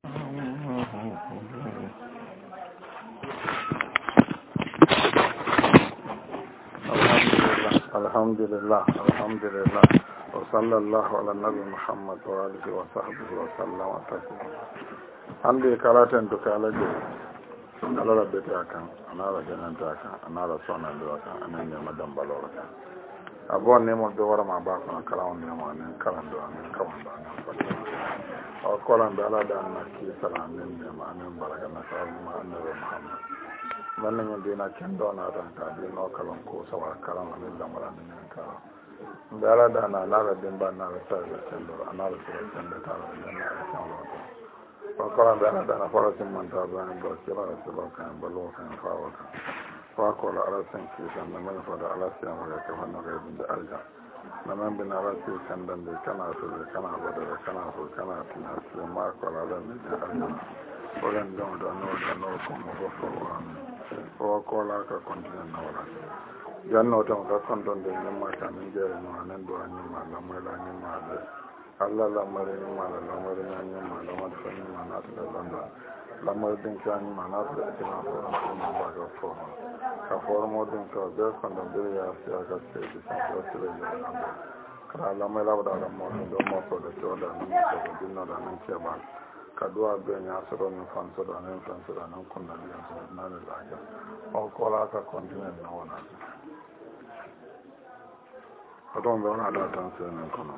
Alhamdulillah, wa sallallahu ala nabi Muhammad wa alihi wa sahbihi wa sallam wa taslima. Hande kalaten to kalaje ala rabbeta kan ana jananta kan ana sona do kan ana ne madam balora kan abon ne mo do wara ma ba kan kala on ne mo ne kala do an kawan do an o kolan da ala da na ki salam ne ma ne baraka na sabu ma annabi Muhammad man nañu dina kendo na tan ka di no kalon ko sawa karam ne lamara ne ka ndara dana nala demba nala sa kendo anala sa kendo ta ne na ka ko kolan dana fara sin man ta ba ndo kira se ba kan balo kan fawa kan fa ko la ala san ki san na man fa da ala sa ma ka fa na ga da alja na man bin ala sa kan dan de kana so kana ba da kana so kana tina se ma ko la ne da alja ko ran don da no ko mo ko fa o kola ka continue na wala janno to ka konton de nyama ka min jere no anen do anyi ma la de alla la mare ni ma la mare na nyama la ma fa ni ma na ta la mare din ka ni ma na ta ta na ko ma ba ga fo ka formo din to de konton de ya sia ka se di sa to se le ka la ma la da mo do mo ko de to da ni ko din no da ni ke ba kadua be nya soro ni fanso da nan fanso da nan kunna ya so na da laja o kola ka continue na wana adon be na da tan se na kono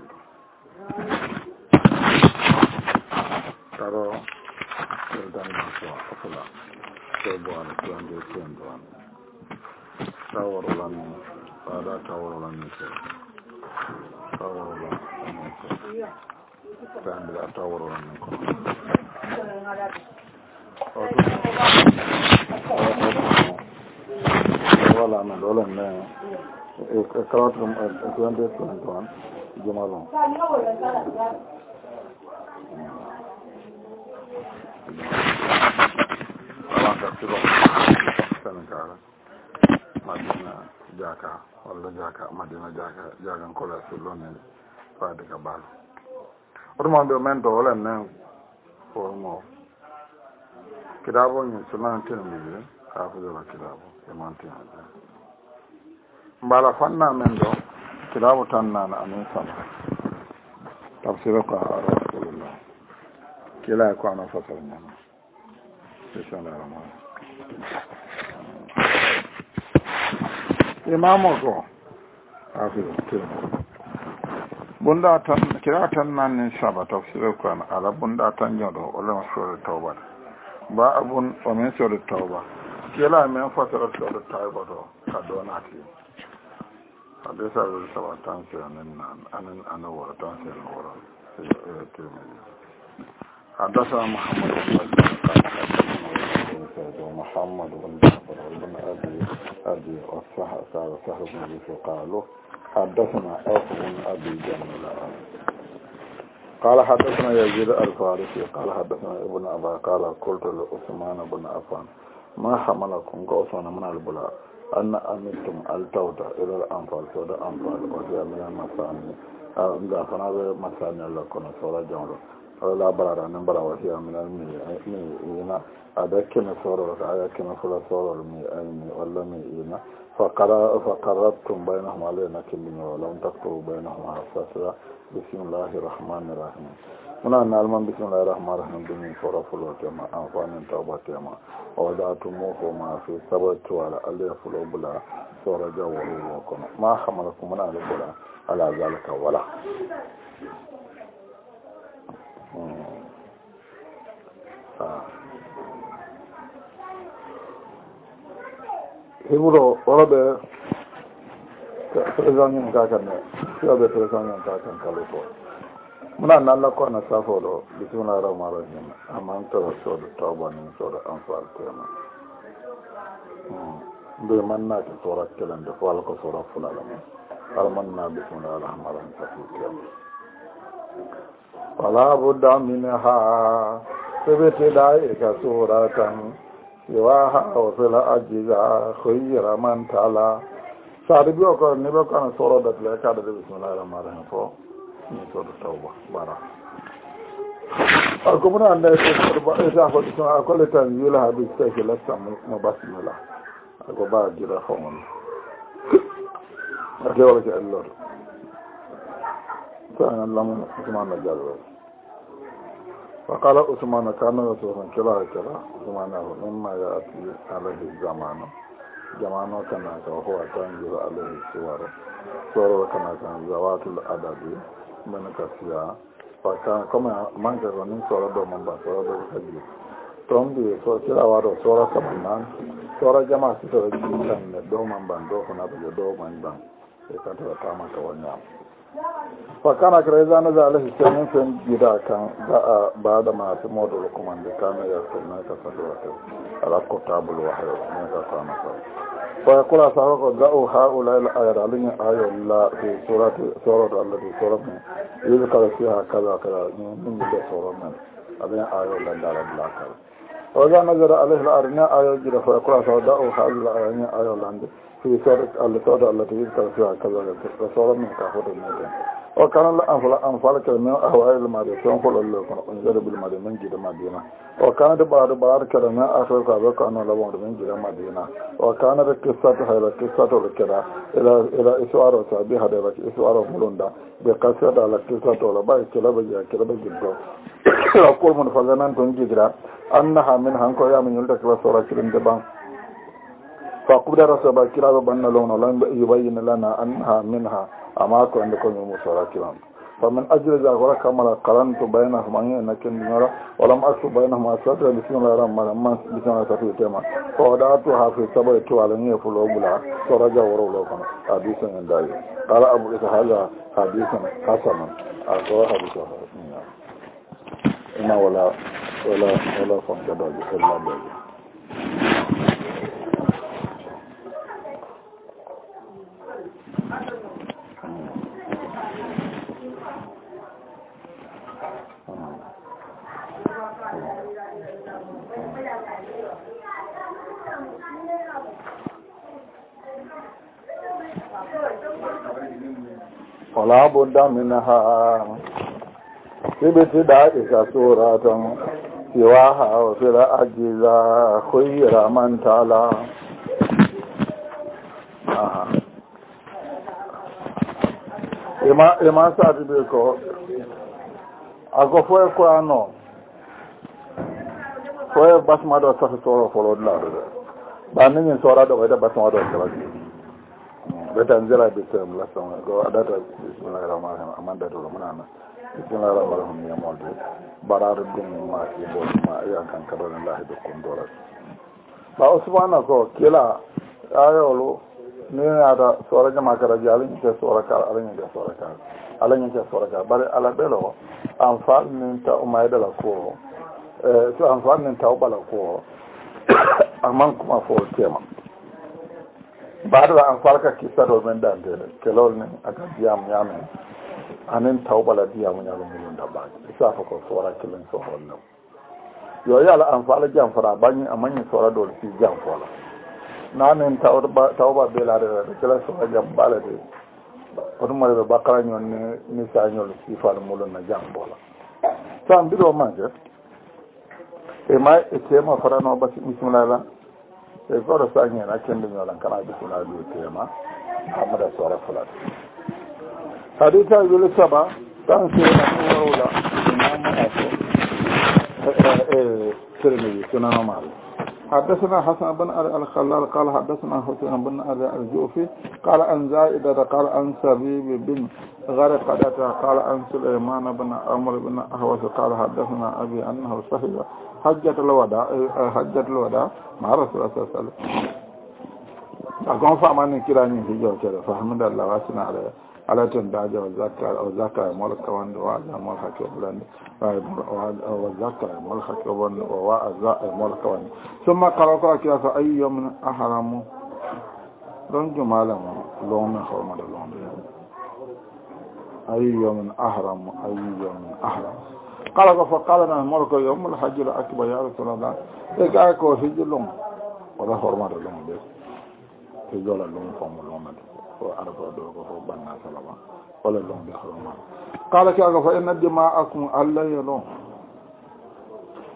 taro se dan na so afula se bo an tuande tuando an taworo lan ada taworo lan ni se taworo lan tande taworo lan ko wala na dole ne e kawat rum tuande tuan jumalon awaka tibo sanakara madina jaka wala jaka madina jaka jagan kola sulone fade ka bal ormo do men do wala ne formo kidabo ni sunan tirmidhi hafizu wa kidabo imanti mbala fanna men do kidabo tanna na amin sama tafsir ko rasulullah kila ko ana fasal nyama bismillahir imamo ko hafizu tirmidhi bunda tan kira tan nan ne saba tafsir ko ana ala bunda tan jodo wala sura tawba ba abun o men sura tawba kila men fasara sura tawba do ka do na ti hadisa da saba tan sai nan ana wara tan sai wara hadasa محمد بن جعفر بن أبي وصحة بن قالوا حدثنا أوف بن أبي جميل قال حدثنا يزيد الفارسي قال حدثنا ابن أبا قال قلت لعثمان بن عفان ما حملكم كعثمان من البلاء أن أمنتم التوت إلى الأنفال سوى الأنفال وهي من المثاني فنا بمثاني لكم سوى جمله ولا برا نبرا وهي من المينا أدكنا سورة أدكنا فلا سورة المينا ولا مينا فقررتم بينهم علينا كلمة ولم تكتبوا بينهم فسرة بسم الله الرحمن الرحيم هنا نعلم بسم الله الرحمن الرحيم بني سورة فلوتما أنفان توبتما ووضعتموه ما في سبت وعلى ألي فلو بلا سورة جوالوا وكنا ما حملكم من على بلا على ذلك ولا Hiburo orobe prezanyin kakanne siyobe prezanyin kakan kaluto muna nalla ko na safolo bismillahir rahmanir rahim amman to so do tawba ni so do anfal tema be manna to tora kelan de wala ko sura fulala almanna bismillahir rahmanir rahim wala budda minha sebete dai ka suratan siwaha wa fil ajza khayra man tala sadi biyo ko ne be ko soro da le ka da bismillahir rahmanir rahim fo ni so do tawba bara ako muna anda ita ko so ko le tan yula hadu sai ke lasta mo basmala ako ba jira khomon ade wala ke Allah fa Allah mo Usman na jalo fa qala Usman kana rasulun kila Usman na mimma ya ati alaihi zamanu jamano kana ka huwa tanjiru alaihi suwara kana kan zawatul adabi man kasiya faka kama manga ronin sora do mamba sora do kaji tombi so kila waro sora kaman sora jama si sora jikan do mamba do kuna do mamba e kato ta maka wanya faka na kreza na za alaihi sanin sen gida kan ba da ma su modo kuma da kana ya sunna ka fadwa ala kotabul wahyo ne ka kana فيقول أصحابه دعوا هؤلاء الآيات عليهم آية الله في سورة التي سورة من يذكر فيها كذا كذا من جد سورة من عليهم آية الله دار البلاكر وإذا نزل عليه الأرناء آية جدا فيقول أصحابه دعوا هؤلاء الآيات آية الله في سورة التي يذكر فيها كذا كذا سورة من كافر المدين وكان الأنفال كلمة أهواء المدينة تنقل الله انزل بالمدينة من جد مدينة وكانت بعض كلمة آخر كذلك أنه لبعض من جد مدينة وكانت القصة هذا القصة الكرة إلى إسوار وسابيها إلى إسوار ملوندا بقصة على القصة ولا باي كلا بجدو أقول من فضلنا تنجدرا أنها من هنكو يا من يلتك لسورة كرين دبان فقبل رسول كلا بأن لون لم يبين لنا أنها منها أما كو عندكم مصورة كرام فمن أجل ذلك كما قرنت بينهم أن كن ولم أكتب بينهم أساتر بسم الله الرحمن الرحيم بسم الله الرحمن فوضعتها في سبع توالنية فلوبلا فرجع ورولوكم حديثا عندي قال أبو إسحاق هذا حديث حسن أقول حديث إما ولا فنجد بسم الله ولا بد منها في ابتدائك سورة سواها وفي الأجزاء خير من تعالى إما سعد بيكو أكو فوي كوانو فوي بسما دو سخي سورة فلود لا بانين سورة دو ويدا بسما دو سلسي بتنزل بسم الله سبحانه وتعالى بسم الله الرحمن الرحيم أمان دادو رمانا بسم الله الرحمن الرحيم يا مولد برار الدين ما يبول ما يكن كبر الله بكم دولار فأسبحانه كلا آيولو ni ada suara jama kara jali ni suara kara alanya suara kara bare ala belo anfal ni ta umayda la ko so anfal ni ta ubala ko amman kuma fo tema badra anfal ka kisa do men dande kelol ni aka diam nyame anen ta ubala diam nyalo mun da ba isa fa ko suara kilin so honno yo yala anfal jam fara bani amman suara do si jam fola nanen tawba belare kala so jambala de oduma de bakara nyon ni sa nyol si fal mulun na jambola sam bido manje e mai e tema farano basi bismillah e goro sa nyen na kende nyolan kana bismillah do tema amada sura salat haditha yulu saba tan se na wala imam tirmidhi sunan mal حدثنا حسن بن الخلال قال حدثنا حسين بن الجوفي قال عن زائدة قال عن سبيب بن غرقدة قال عن سليمان بن عمرو بن أهوس قال حدثنا أبي أنه صحيح حجة الوداع مع رسول الله صلى الله عليه وسلم أقوم فأماني كراني في جوكرة فحمد الله واسنا على تنداجة وزكاة ملك وعزة ملك وبلند وزكاة ملك وعزة ملك ثم قرأ كلا فأي يوم أحرم لون جمالا لون من خرمة لون أي يوم أحرم قال فقال لنا الملك يوم الحج الأكبر يا رسول الله إذا أكو حج لون ولا خرمة لون بس في جول لون فم لون وأربع دوغ بنا سلام ولا لون بخرما قال كيف فإن دماءكم الله يلون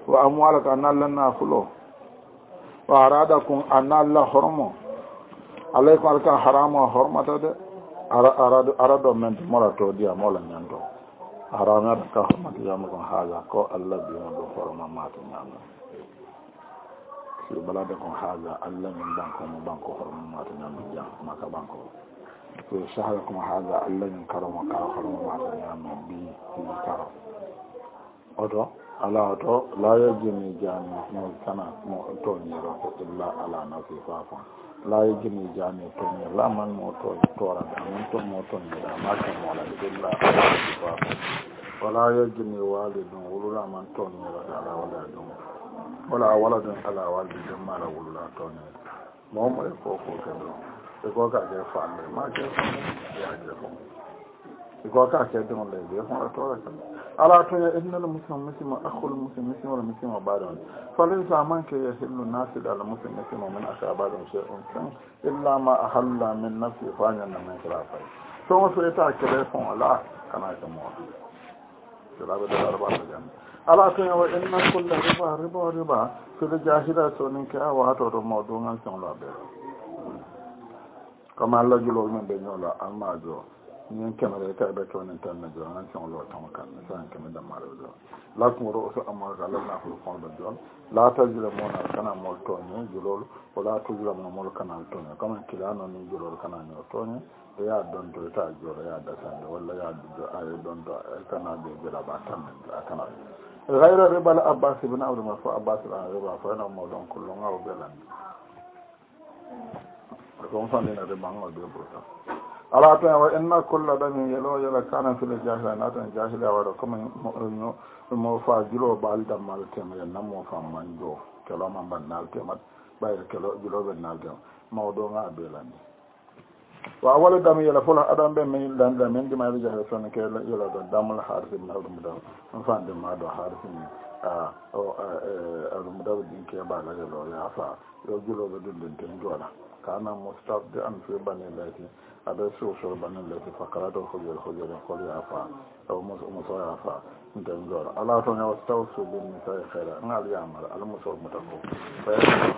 wa amwalaka analla nafulo wa aradakum analla hormo alaykum alka haramo hormata de arado men morato dia mola nyando harama ka hormata yamu ko haala ko allah bi mo horma mata nyando si balade ko haala allah min banko horma mata nyando jam maka banko so shahara ko haala allah min karama ka horma mata nyando bi karo odo ala to la yajini jani mo kana mo to ni ro illa ala nafsi fafa la yajini jani to ni la man mo to tora da man to mo to ni da ma ka mo la illa ala nafsi fafa wala yajini walidun wulula man to ni ro ala wala dum wala waladun ala walidun ma la wulula to ni mo mo ko ke do e ko ka je fa le ma ke ya je ko e ko ka ke do le be ho to ra ala to ya innal muslimu akhul muslimu wal muslimu ba'dan falaysa man ka yahillu nasid al muslimu min akabarin shay'un kan illa ma ahalla min nafsi fa'ana min khilafai to wasu ita kire fon ala kana ta mu sirabe da arba da jam ala to ya wa inna kullu riba fil jahila to nin ka wa to do mawdu ngan son la be kama Allah julo men be nyola almajo ñen kemere taɓe tonen tan no jon an songlo tama kan san keme dammaro do lakmoro so amaka lana ko fondo jon la tajira mona kana mol toñe julol wala tajira mol kana toñe comme kilano ni julol kana no toñe e ya don to ta joro ya da sande wala ya do ay don do kana be jira ba tan kana غير ربا العباس بن عبد المغفور عباس بن ربا فانا مولون كلهم او بلان كون فاندينا ربا ما دو بوتا ala to wa inna kullu dami yalo yala kana fil jahila natan jahila wa kuma mo fa jiro bal da mal tema na mo fa manjo kelo man banal tema bayre kelo jiro ben nal tema mawdo nga belani wa awal dami yala fula adam be min dan da men dima jahila son ke yala da damul harith ibn abdul mudaw fa de ma do harith ni abdul mudaw din ke ba la yalo ya fa yo jiro be dun ten jola kana mustafdi an fi bani lati ada so banan lati fakara do ko ko ya fa o mo ya fa ndan jor ala to nyaw tawsu bin misay khaira ngal yamal al muso mutako fa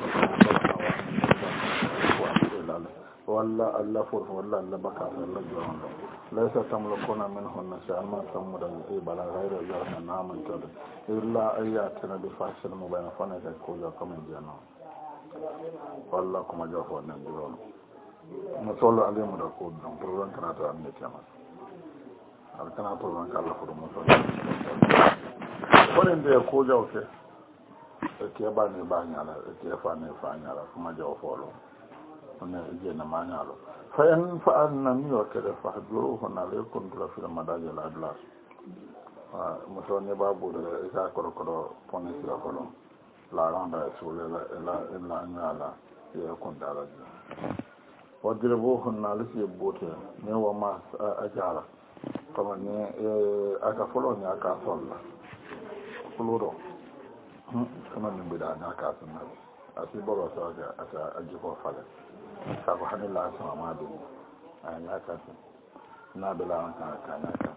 walla alla fur walla alla baka alla jondo laysa tamlukuna minhunna sha'ma samudan ibala ghayra jarna naman tad illa ayatina bi fashil mubayna fa na ko ya kamen jano walla kuma jofo nan diron mo solo ande mo da ko don program kana to amne tama al kana program kala ko mo solo wonen de ko jawte e ke ba ne ba nyala e ke fa nyala kuma jofo lo on je na manyalo fa en fa anna mi wa kada fa haduru hona le kun dura fi madajal adlas mo so ne babu da ka ko pone sira ko la randa sulle la nyala ya kun dara wadribuhun nalisi bote ne wa ma ajara kama ne aka folo ne aka solla fuluro kama ne bida na aka sunna asi boro so ga asa ajibo fale ka ko hanilla sama ma bi an aka na bela an ka na ka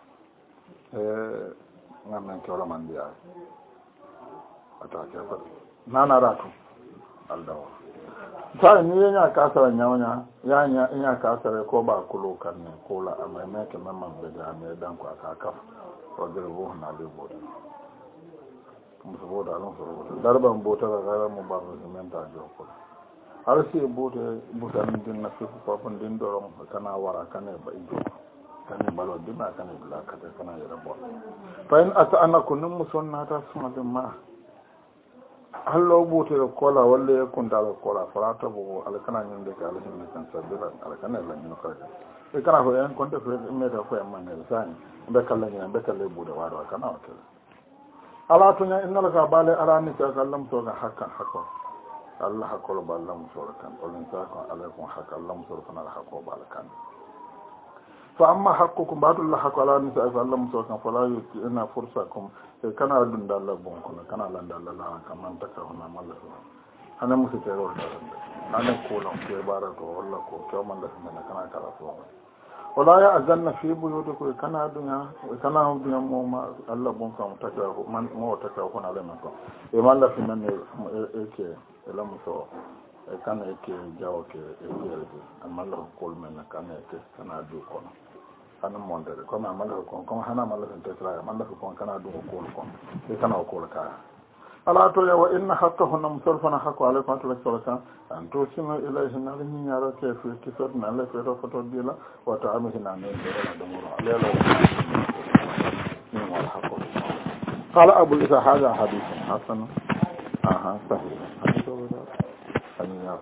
ngamen ko la man biya ata ke fa nana ratu aldawa sai ni yana kasara nyawanya ya kasara ko ba kulo kan ne ko la amma me ke mamman da me dan ko aka kaf to da ruhu na da boda musu boda lon so darban bota da gara mu ba mu men ta jo ko har sai butan din na su ko pon din doron kana wara kana ba ido kana balo din na kana bula ka kana yara bo fa in ata anakum musannata sunnatun ma hallo bute kola walle kunta kola farata bo alkana nyinde ka alhin kan sabira alkana la nyino ka e kana ho en konta fe me da ko en ne sani be kala nyina be kala bude wado kana o kala ala to nya innal ka bale arani ka kallam to ga hakkan hakko Allah hakko ballam so kan olin ta ko alaikum hakkan lam so kana hakko balkan fa amma hakkukum ba'dullah hakko ala ni sa Allah so kan fala yuti ina fursakum kana dun dalla bon kono kana lan dalla la kaman ta ka hona malla ana musu tero da ana ko lon ke bara to walla ko to man da kana kala so wala ya azanna fi buyutikum kana dunya kana dunya mo ma Allah bon kam taka man mo taka ko na le man ko e man la finan e ke la mo so e kana e ke jawo ke e ke amma la ko men kana e ke kana du ko kana monde ko ma man ko hana man la taka man la ko kana du ko e kana ko ka ala to ya wa inna haqqahunna musalfana haqqu alaykum wa sallallahu an tusina ilayhinna lihin yara ke fi kisat na la fi rafato dila wa ta'amihina ne da dumuro alayla ni wal haqqu qala abu isa hadha hadith hasan sahih hadith ya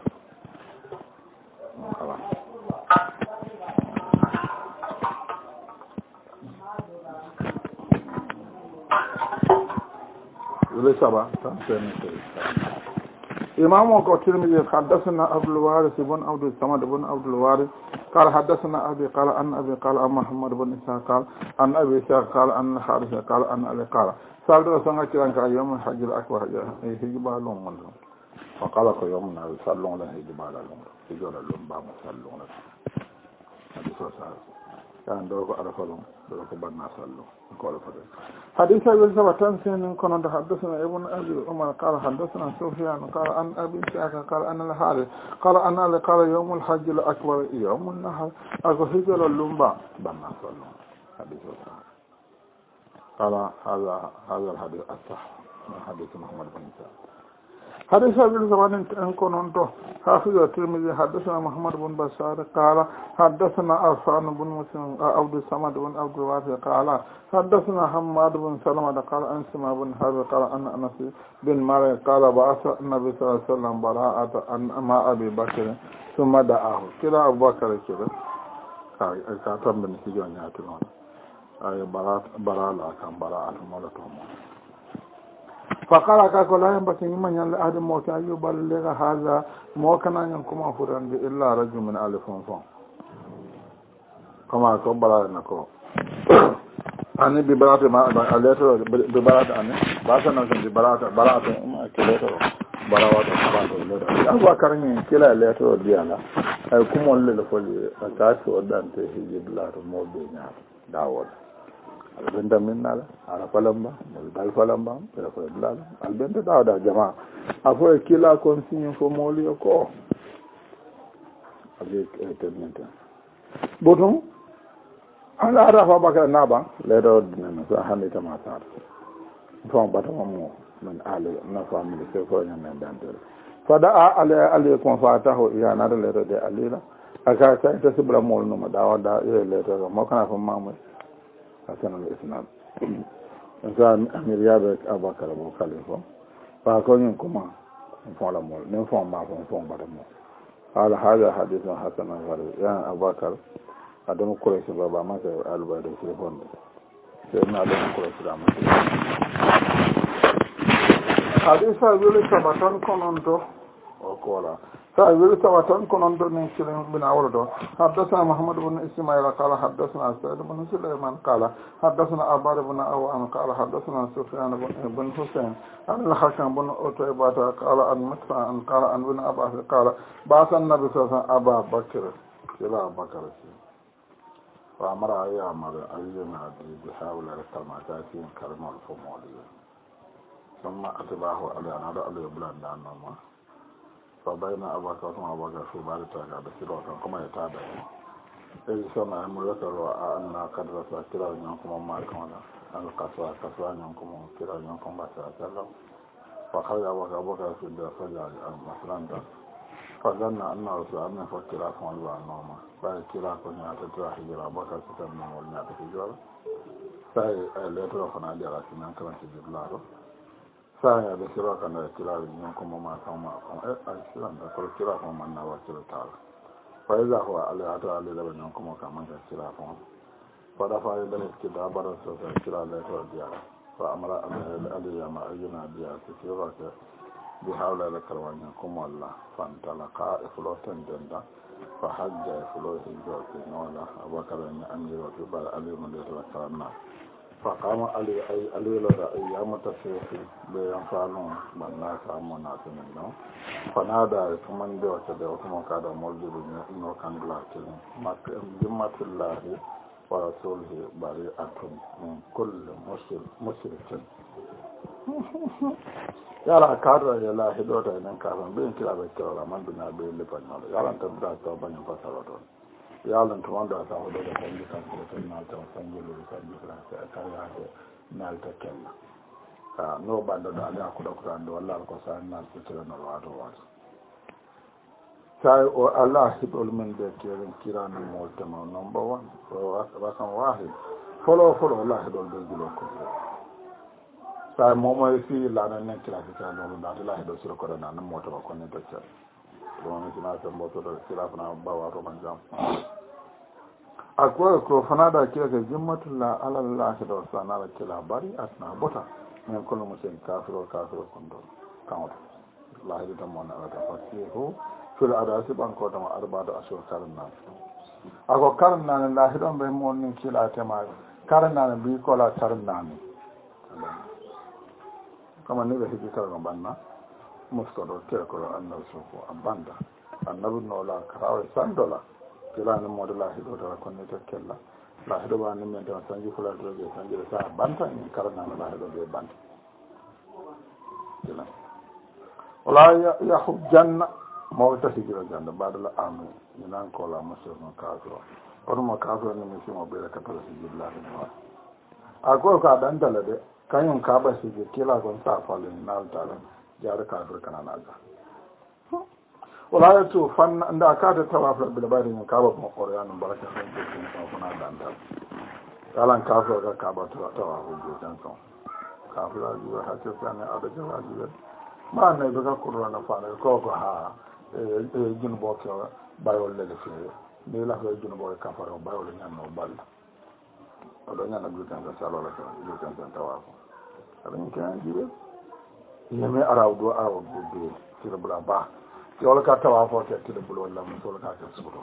kala وليس بقى إمام الترمذي حدثنا أبو الوارث بن عبد الصمد بن عبد الوارث قال حدثنا أبي قال أن أبي قال أن محمد بن إسحاق قال أن أبي إسحاق قال أن حارث قال أن أبي قال سألت رسولنا كلا يوم الحج الأكبر هجبا لهم منهم فقال يوم النبي صلى الله عليه هجبا لهم هجولا لهم بام صلى الله عليه وسلم كان دوك أرفلهم دوك بنا صلوا قال فضل حديث أبي سبتان سنين كنا حدثنا ابن أبي عمر قال حدثنا سفيان قال أن أبي سعد قال أن الحارث قال أن قال يوم الحج الأكبر يوم النحر أكو هجر اللمبا بنا صلوا حديث قال هذا الحديث الصح من حديث محمد بن سعد حديث أبي الزمان إن كنت حافظ الترمذي حدثنا محمد بن بشار قال حدثنا عفان بن مسلم عبد الصمد بن عبد الوارث قال حدثنا حماد بن سلمة قال أن سمع بن حرب قال أن أنس بن مالك قال بعث النبي صلى الله عليه وسلم براءة مع أبي بكر ثم دعاه كلا أبو بكر كلا كاتم بن سجون ياتلون أي براءة كان براءة مولتهم فقال كاكو لا ينبغي من يلعب موت أيوب بلغ هذا موكنا ينكم فرن إلا رجل من آل فنفن كما كبر نكو أني ببرات ما أليتو ببرات أني باسنا ببرات برات ما كليتو براوات برات أبو كريم كلا أليتو ديالا كم ولا لفولي أكاسي ودانته هيجي بلاد موبينيا داود albenda minna la ala falamba dal falamba pero ko blala albenda dawda jama afo e kila kon signo fo moli ko avec eternité boton ala rafa baka naba le do dina so hande tamata fo bata mo man ala na famille se ko nyame dantel fada ala kon fataho ya na le de alila aka ta tasbra mol no dawda le to mo kana fo mamu حسن الإسناد إنسان أمير يابك أبا كربو خليفة فأكون ينكما نفعل مول نفعل ما فنفعل بدمو قال هذا حديث حسن غريب يا أبا كر أدم قريش بابا ما سيء البيض سيفون سيدنا أدم قريش رامي حديث يقول سبتان كنونتو وقولا فأقول سواتان كنون من سليم بن عورد حدثنا محمد بن إسماعيل قال حدثنا سعيد بن سليمان قال حدثنا أبار بن أوان قال حدثنا سفيان بن حسين عن الحكم بن أتيبة قال عن مدفع قال عن بن عباس قال بعث النبي صلى الله عليه وسلم أبا بكر كلا بكر وأمر أيامر أيما بحاول الكلماتين كلمة الفمولية ثم أتباه على أن على بلاد النوم فبين أباك وثم أباك في بارك على سيروك كما يتابع إذ سمع مذكر أن قد رسى كلا ينكم ما كان القصوى قصوى ينكم كلا ينكم بشر سلم فخرج أباك في الدرسة مثلا فظن أن رسول أن فكلا فمن النوم فكلا كن يعتدى حجر أباك ستمنى والنعت في جوال فهي لا ترفنا جرى سنان كما تجيب لاره saya da kira kan da kira yin kuma ma kan kiran da kira kuma man na wa kira ta fa iza huwa alatu alil da nan kuma kan man kira kuma fa da fa da ke da baran sa kira da ta diya fa amara alil ya ma ajina diya su kira ka bi hawla da karwanya kuma Allah fa talaka iflotan danda fa hajja iflotin da ke nona abakar ne an yi wa bar alil mun da ta karna فقام علي لدى أيام تسيفي بينفعلون بالناس عمونا سنين فنادى ثمن دي وكذا وثم كاد مولد إنه كان بلاكين جمة الله ورسوله بريئة من كل مشرك yala kadra ya la hidota nan kafan bin kila be kala man bina be le panyo yala tan da to banyo pasaro to yala to wanda ta hodo da kan ji kan ko na ta san yi lu kan ji kan ta ya ko na ta kenna no bando da ala ko da ko ando Allah ko san na ko tira no wato wato sai o Allah hidol men de kira ni mo ta ma number 1 so rakan wahid follow Allah hidol de gulo ko sai momo si la na ne kila ta no da la hidol sura ko na mo ta ko ne ta ce don ni na san mo to da kila na ba wa to man jam akwai ko fanada kira ga jimmatullah ala Allah da sana da kila bari asna bota ne kullu musin kafiro kondo kan Allah da mo na da fasihu fil adasi ban ko da arba da ashur karna ako karna ne la hidon be mo ni kila tema karna ne bi ko la karna ne kama ne da hiji karna banna muskado ke ko annabi ko abanda annabi no la karawe sandola kila ne mo da la hido da ko ne to kella la hido ba ne men da sanji kula do je sanji da sa banta ni karna ne la hido be banta kila wala ya hujjanna mawta hijira janda badala amu nan ko la musulman kafiro ormo kafiro ne musulman be ka tala hijira la ago ka dan dala de kanyum ka ba hijira kila gon sa falin na tala jar kafir kana naga wala ya to fan da ka ta tawafir bil bari ne ka ba ko qur'anin baraka san ko kuna dan dala kalan kafiro ka ba tawafir dan son kafira ji ha ce kana adaja wajibi ma ne daga qur'ana fa ne ko ha jun bo ko bayol le fi ni la ko jun bo ka faro bayol ñan no bal do ñan ak tan salo la ko do tan tawa ko adam kan jibe yeme araw do be ci la ba ci wala ka tawa fo te ci bul wala mo so ka ta sudo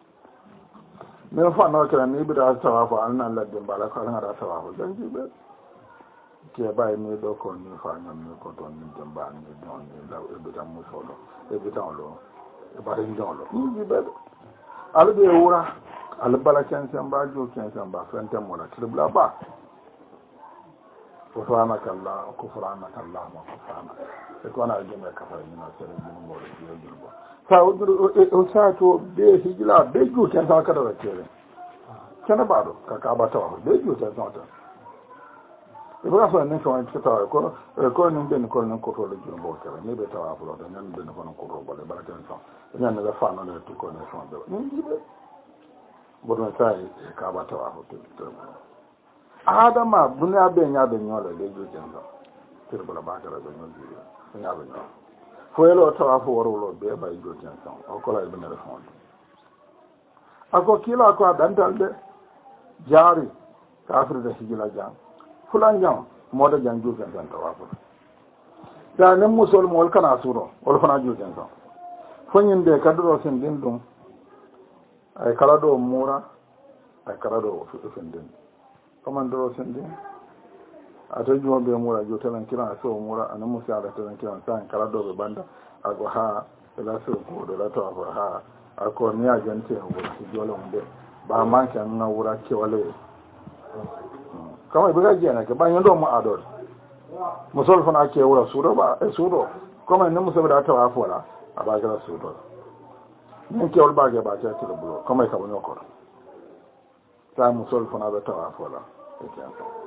me fa no ka ni bi da tawa fo an nan la de bala ko an da tawa fo dan jibe ke bay ni do ko ni fa ñam ni ko don ni jamba ni don ni law e bi tam mo so do e bi tam lo e ba rin don lo ni be al be wura al bala ken ba jo ken ba fente mo la tribla ba ko fa ma kala ko fa ma kala ma ko fa ma e ko na je me ka fa ni na sere ni mo le ni bo sa o sa to be hijla be jo ken ka da kere ken ba do ka ba to be jo ken ta Ibra fa ne ko ta ko ni ben ko non ko to le jumbo kala ni be tawa fulo da nan ben ko non ko ro bale baraka en so nan da fa no le to ko ne so be ni jibe bodo sai ka ba tawa ho to adama dunya be nya be nyola le ju jendo tir bala ba kala be nyola nya be nyola fo yelo tawa fo woro lo be ba ju jendo o ko la ibn refond ako kila ko dantal de jari kafir da hijila jang fulan jam moda jang juuken tan tawafu da nem musol mo kana suro wol fana juuken tan fonyin de kadro sen din dum ay kala do mura ay kala do sen din komandoro sen din ato jumo be mura jotelan kila so mura an musa ala tan kila san kala do be banda ago ha la so ko do la to ago ha ako ni agente ho ko jolo mbe ba man kan na wura ke wale kama ibiga jena ke banyo do mu ador musol fana ke wura sudo ba sudo kuma ne muso da ta wafola abaga sudo ne ke ol baage ba ta tilo bulo kuma ka bonyo ko ta musol fana da ta wafola e ke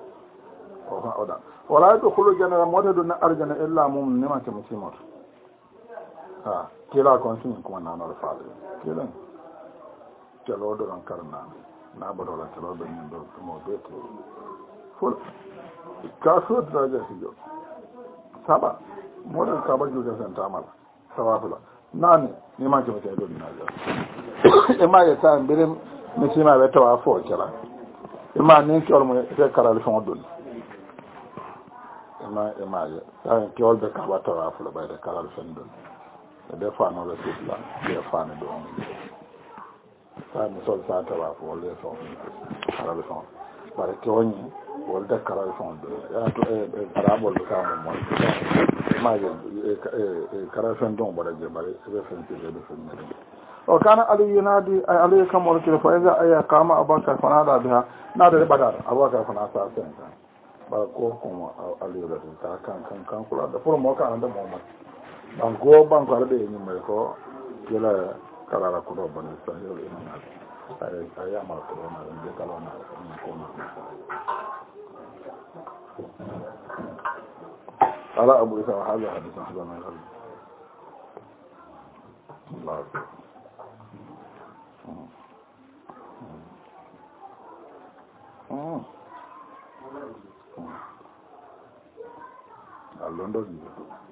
o ha oda wala to khulu janara mota na arjana illa mum ne ma ke musimot ha kila kontin kuma na no faale kila kelo do ran karna na bodola kelo do ndo mo beto ful kaso da ga hijo saba modan saba juja santa mala sawafula nani ni ma ke mata do na ja e ma ya ta birim mi ti ma be tawa fo kala e ma ni ko mo e kala fo do e ma ya ta ko be ka ba tawa fula ba de kala fo do e fa no be tutla e fa ne do ta mi sol sa tawa fo le fo kala fo bare ko ni wolde kala fondo ya to arabo do ka mo ma kala fondo bo de bare be fenti be fenti o kana ali yunadi ay ali kam wal kila fa iza ay qama abaka fanada biha nada badar abaka fana sa sen ba ko kuma ali da ta kan kula da furo mo ka da mo ma banko da ni mai ko kila kala ko do ban sa yo ina ay amal ko na de kala na ko na قال أبو إسحاق هذا حديث حسن غريب الله أكبر allora ndo di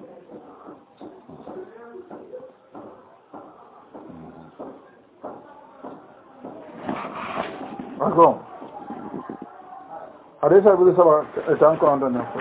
Marco adesso Abu Isxaaq è ancora andando in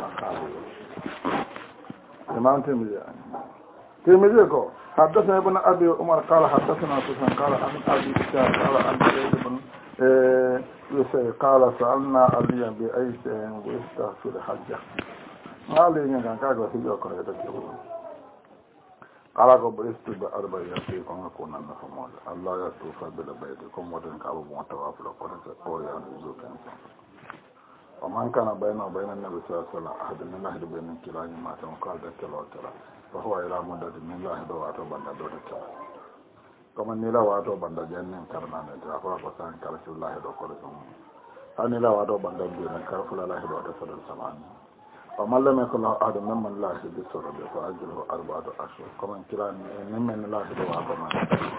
إمام ترمذي كو حدثنا ابن أبي عمر قال حدثنا سفيان قال عن أبي إسحاق قال عن سعيد بن يسير قال سألنا علي بأي شيء ويستغفر حجه قال لي كان كاغو سيجو كو يتكلم قال كو بريست بأربع يسير كون كون نفهم الله يطوف بالبيت كم ودن كابو متواف لكم قوريا نزوكن ومن كان بينه وبين النبي صلى الله عليه وسلم أحد من الله بين كلاهما ما تنقال ذكر وترى فهو إلى مدة من الله دواتو بند دوتة كما نلا واتو بند جنن كرنا ندرا فقسان كرش الله دو كلهم أن نلا واتو بند جنن كرف الله دو تسد السمان ومن لم يكن له أحد من الله بسر فأجره 4 أشهر كما كلا من الله دو واتو من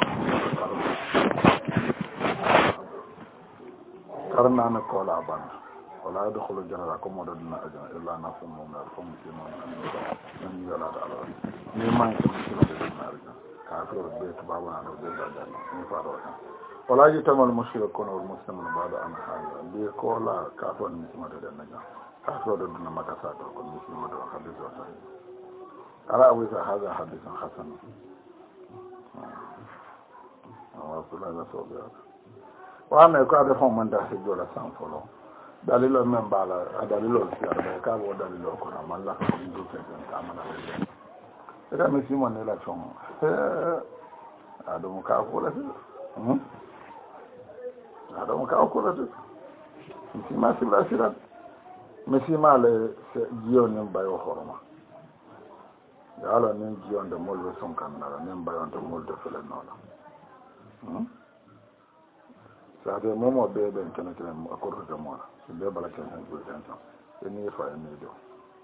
كرنا نقول أبان ولا يدخل الجنة كم ودنا أجن إلا نفس مؤمن فمسلمون من يلاد على نيمان كمسلمون بدنا أجن كافر البيت بابا على البيت أجن نفارونا ولا يتم المشركون والمسلمون بعد أن هذا بيقولا كافر مسلمون بدنا أجن كافر بدنا ما كساتو كل مسلمون بدنا حديث وصحيح على أبو هذا حديث حسن وصلى الله عليه وأنا يقول هذا فهم من ده سجوا لسانفلو dalilo men bala dalilo siarba ka bo dalilo ko na malla ko ndu ke ta amana le eda mi simon ne la chon ado ka ko la ado ka ko la mi ma si la sira mi si ma le jion ne bayo horoma ya ala ne jion de molbe son kan na ne bayo de molde fele no la sa de momo be ben kana kana akoro de mo be bala kan ko tan ni fa ni do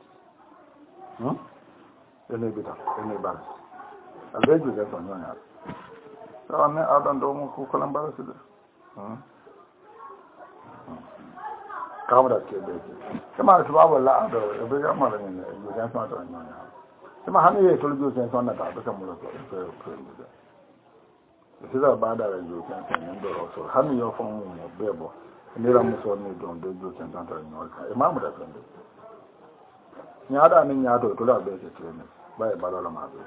ene bita ene bal albe ju ga son yana so ne adan do mo ko kalam bala su kamera ke be kama su babu la ado be ga mala ne ju ga son to yana kama hani ye to ju sen son na ta be kam lo ko sida bada la ju kan tan ndo ro so hani yo fon mo bebo ni ra muso ni don do ju kan tan tan no ka imam da tan do nya da ni nya do to la be ke tene bai balo la ma be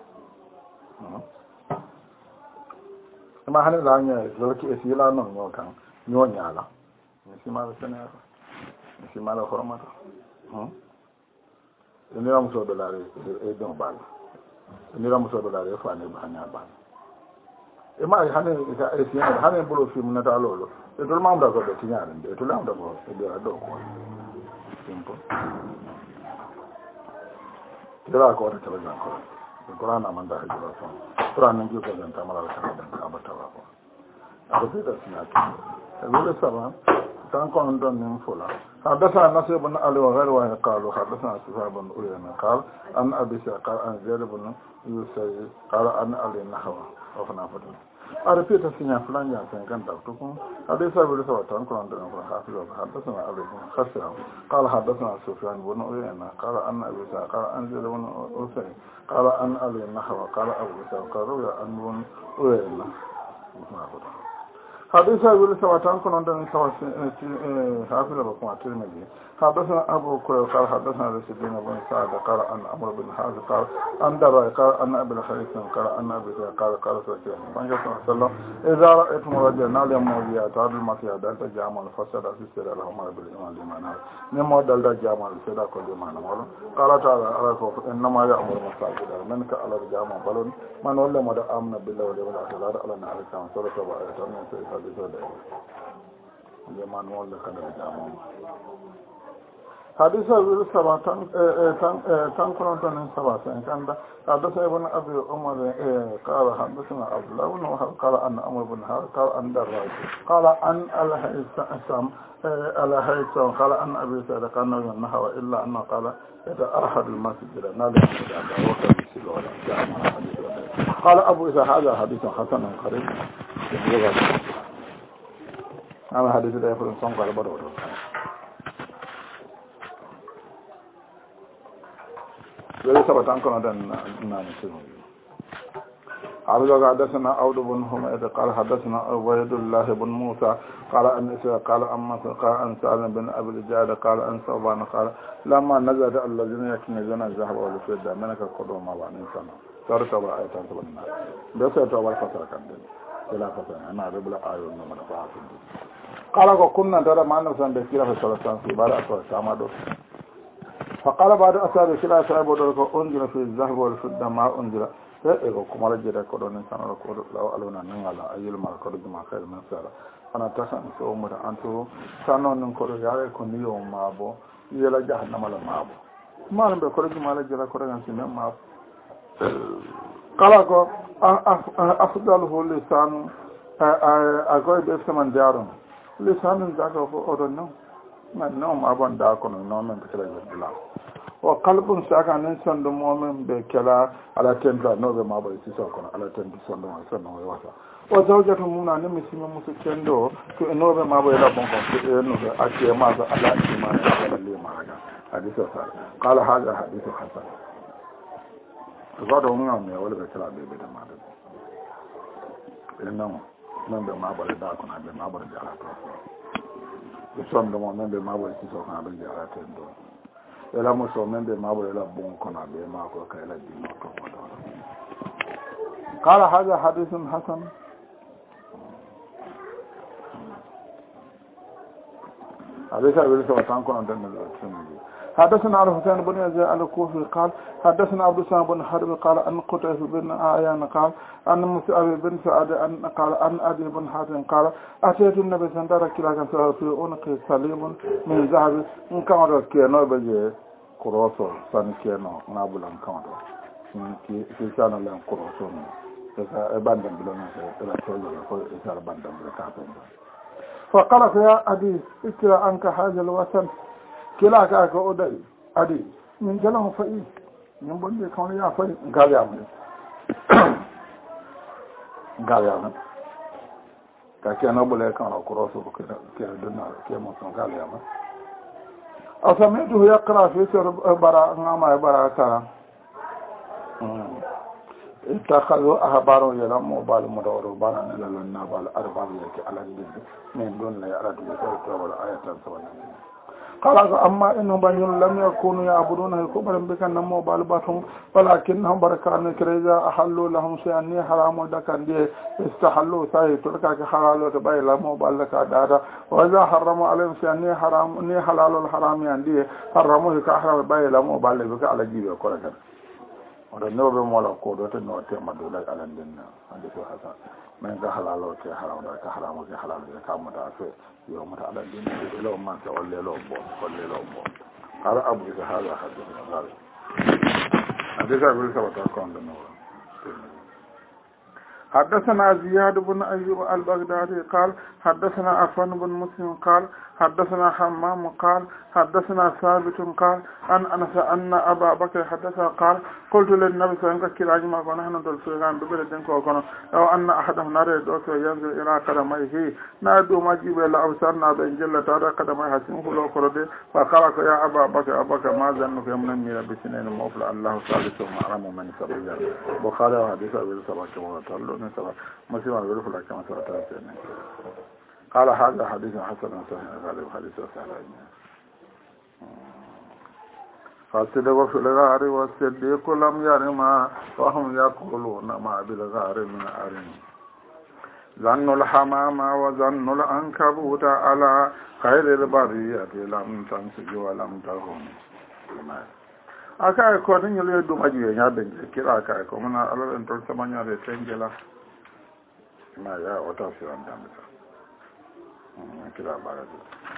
ma hani la nya zo ki e sila no no kan nyo nya la ni si ma la sana ni si ma la horma to ni ra muso do la e don bal ni ra muso do la e fa ne ba nya ba e ma hane ka e si hane bolo film na ta lolo e to ma da ko de tinyare de to la da ko e de do ko simple tira ko ta tala jan ko Quran na manda ha jira so Quran nan ji ko dan ta mala ta da ba ta ba ko a ko da sina ta wala saba tan ko on don nin fola حدثنا نصر بن علي وغير واحد قالوا حدثنا سفيان بن عيينة قال عن أبي سعيد قال عن زيد بن يوسف قال عن علي نحو وفنا فتن أرفيت سنيا فلان يا سنيا كان دكتور حديث أبي سعيد تان كلام دنا كلام حافظ حدثنا علي بن خسر قال حدثنا سفيان بن عيينة قال عن أبي سعيد قال عن زيد بن يوسف قال عن علي نحو قال أبو سعيد قال عن بن عيينة وفنا فتن حديث أبي سبعتان كنا عندنا سبعة حافظ بكم الترمذي حدثنا أبو كريب قال حدثنا رشيدين بن سعد قال أن عمرو بن حازم قال أن دراي قال أن أبي الخليل قال أن أبي قال صلى الله عليه وسلم إذا رأيتم رجلا نال موجيا تعد المسيا دلت جامع الفساد أسير لهم بالإيمان لمن نمو دلت جامع الفساد كل ما نمر قال تعالى إنما يأمر مساجد منك على الجامع بلون من ولا مدى آمن بالله واليوم الآخر على نهار كان صلى الله عليه وسلم zaman wala kana jamo hadisa bil sabatan tan kono tan sabatan kanda hadisa ibn abi umar qala hadithuna abdullah ibn wahab qala anna amr ibn har qala an darraj qala an al-haysam al-haysam qala an abi sa'id kana yanha illa anna qala ida ahad al-masjid nala قال أبو إذا هذا حديث حسن قريب أنا حديث ده يفرن صنع على بدر وليس بتانكم هذا نعم عبد حدثنا عبد بن حميد قال حدثنا عبيد الله بن موسى قال أن قال أما قال أن سالم بن أبي الجعد قال أن ثوبان قال لما نزل الذين يكنزون الذهب والفضة منك قدوم ما بان إنسان ترتب آيات سبحانه بس يتوى فترة كندل لا فترة أنا ربلا آيات من فاعل قال كنا ترى ما نفسنا بكيرا في صلاة في بعد أسوأ سامدو فقال بعد أسوأ كلا سأبو دلك أنزل في الذهب والفضة ما أنزل ego kuma rajira ko don sanar ko law aluna nan ala ayil mar ko dum khair man sala ana tasan so mu da anto sanon nan ko yare ko niyo mabo yela jahannama la mabo malam be ko dum ala jira ko ran sin mabo kala ko afdaluhu lisan agoy be saman diaron lisanun zaka ko odon no man no mabon da ko no men be kala jira o kalbun saka nan sando momen be kala ala tenda no be mabo isi so kono ala tenda sando ma sando e wata o zawjatu muna ne misima musu kendo to no be mabo ela bon ko no be ake ma ga ala ma ala le ma ga hadithu sa qala hada hadithu hasan zodo mun ne wala be kala be da ma da enno non be mabo da ko na be mabo da ala to sando mo non be mabo isi so kono be ala tendo ela muso membe mabo ela bon kona be ma ko ka ela dino ko wala qala hadha hadithun hasan haditha bil sawatan kon dan al-sunni حدثنا على حسين بن يزيد الكوفي قال حدثنا عبد السلام بن حرب قال أن قتيبة بن عيان قال أن مسعود بن سعد أن قال أن أبي بن حاتم قال أتيت النبي صلى الله عليه وسلم في عنق سليم من ذهب إن كان كينو بجي كروسو سان كينو نابلان كان في سان لان كروسو إذا باندم بلون إلى تولي كل إذا باندم بلكاتون فقال يا أبي اكرا عنك هذا الوثن kila ka ko odai adi min jalan fa'i min bonde kan ya fa'i galya mun ka ke na bole kan ko roso ko ke dunna ke mo son galya mun asamitu yaqra fi sir bara ngama bara kara اتخذوا أخبارهم يلموا بالمدور بانا لنا بالأرباب يكي على الجد من دون لا يرد بسرطة والآية سوانا قال أما إنهم بنيون لم يكونوا يعبدون الكبر بك نمو بالباتهم ولكنهم بركان كريزا أحلوا لهم شيئا حرام دكان دي استحلوا ساي تركك حلال تباي لمو بالك دادا وإذا حرموا عليهم شيئا حرام ني حلال الحرام يعني حرموه كحرام باي لمو بالك بك على جيبه كوركا وده نوبه مولا كودو تنو تيما دولا على الدنيا حديث حسن من حلال وكي حرام وكي حرام وكي حلال وكي كام متعفي يوم على الدنيا لو ما تولي لو بون تولي لو بون قال أبو إذا هذا حديث قال حديث أبو إذا وتكون دنوا حدثنا زياد بن أيوب البغدادي قال حدثنا عفان بن مسلم قال حدثنا حمام قال حدثنا ثابت قال أن أبا بكر حدث قال قلت للنبي صلى الله عليه وسلم كلا جمع ونحن دول فيغان ببلدين كوكونا لو أن أحدهم نرى دوك ينزل إلى قدميه نادو مجيب إلى أبصارنا بإن جل تعالى قدميه حسنه لو قرده فقالك يا أبا بكر ما ظنك يمن الميرا بسنين موفل الله ثالث ومعرم من سبيل بخاري وحديث أبي سبك وطلو بن سبع مسلم يعرف لك كما سبعت قال هذا حديث حسن صحيح هذا الحديث صحيح فالصدق في الغار والصديق لم يرما وهم يقولون ما بالغار من أرم ظن الحمام وظن العنكبوت على خير البرية لم تنسج ولم تهم aka ko tan yele dum aji ya be kira aka ko mona ala en ton samanya be tengela ma ya ota fi anda kira baradu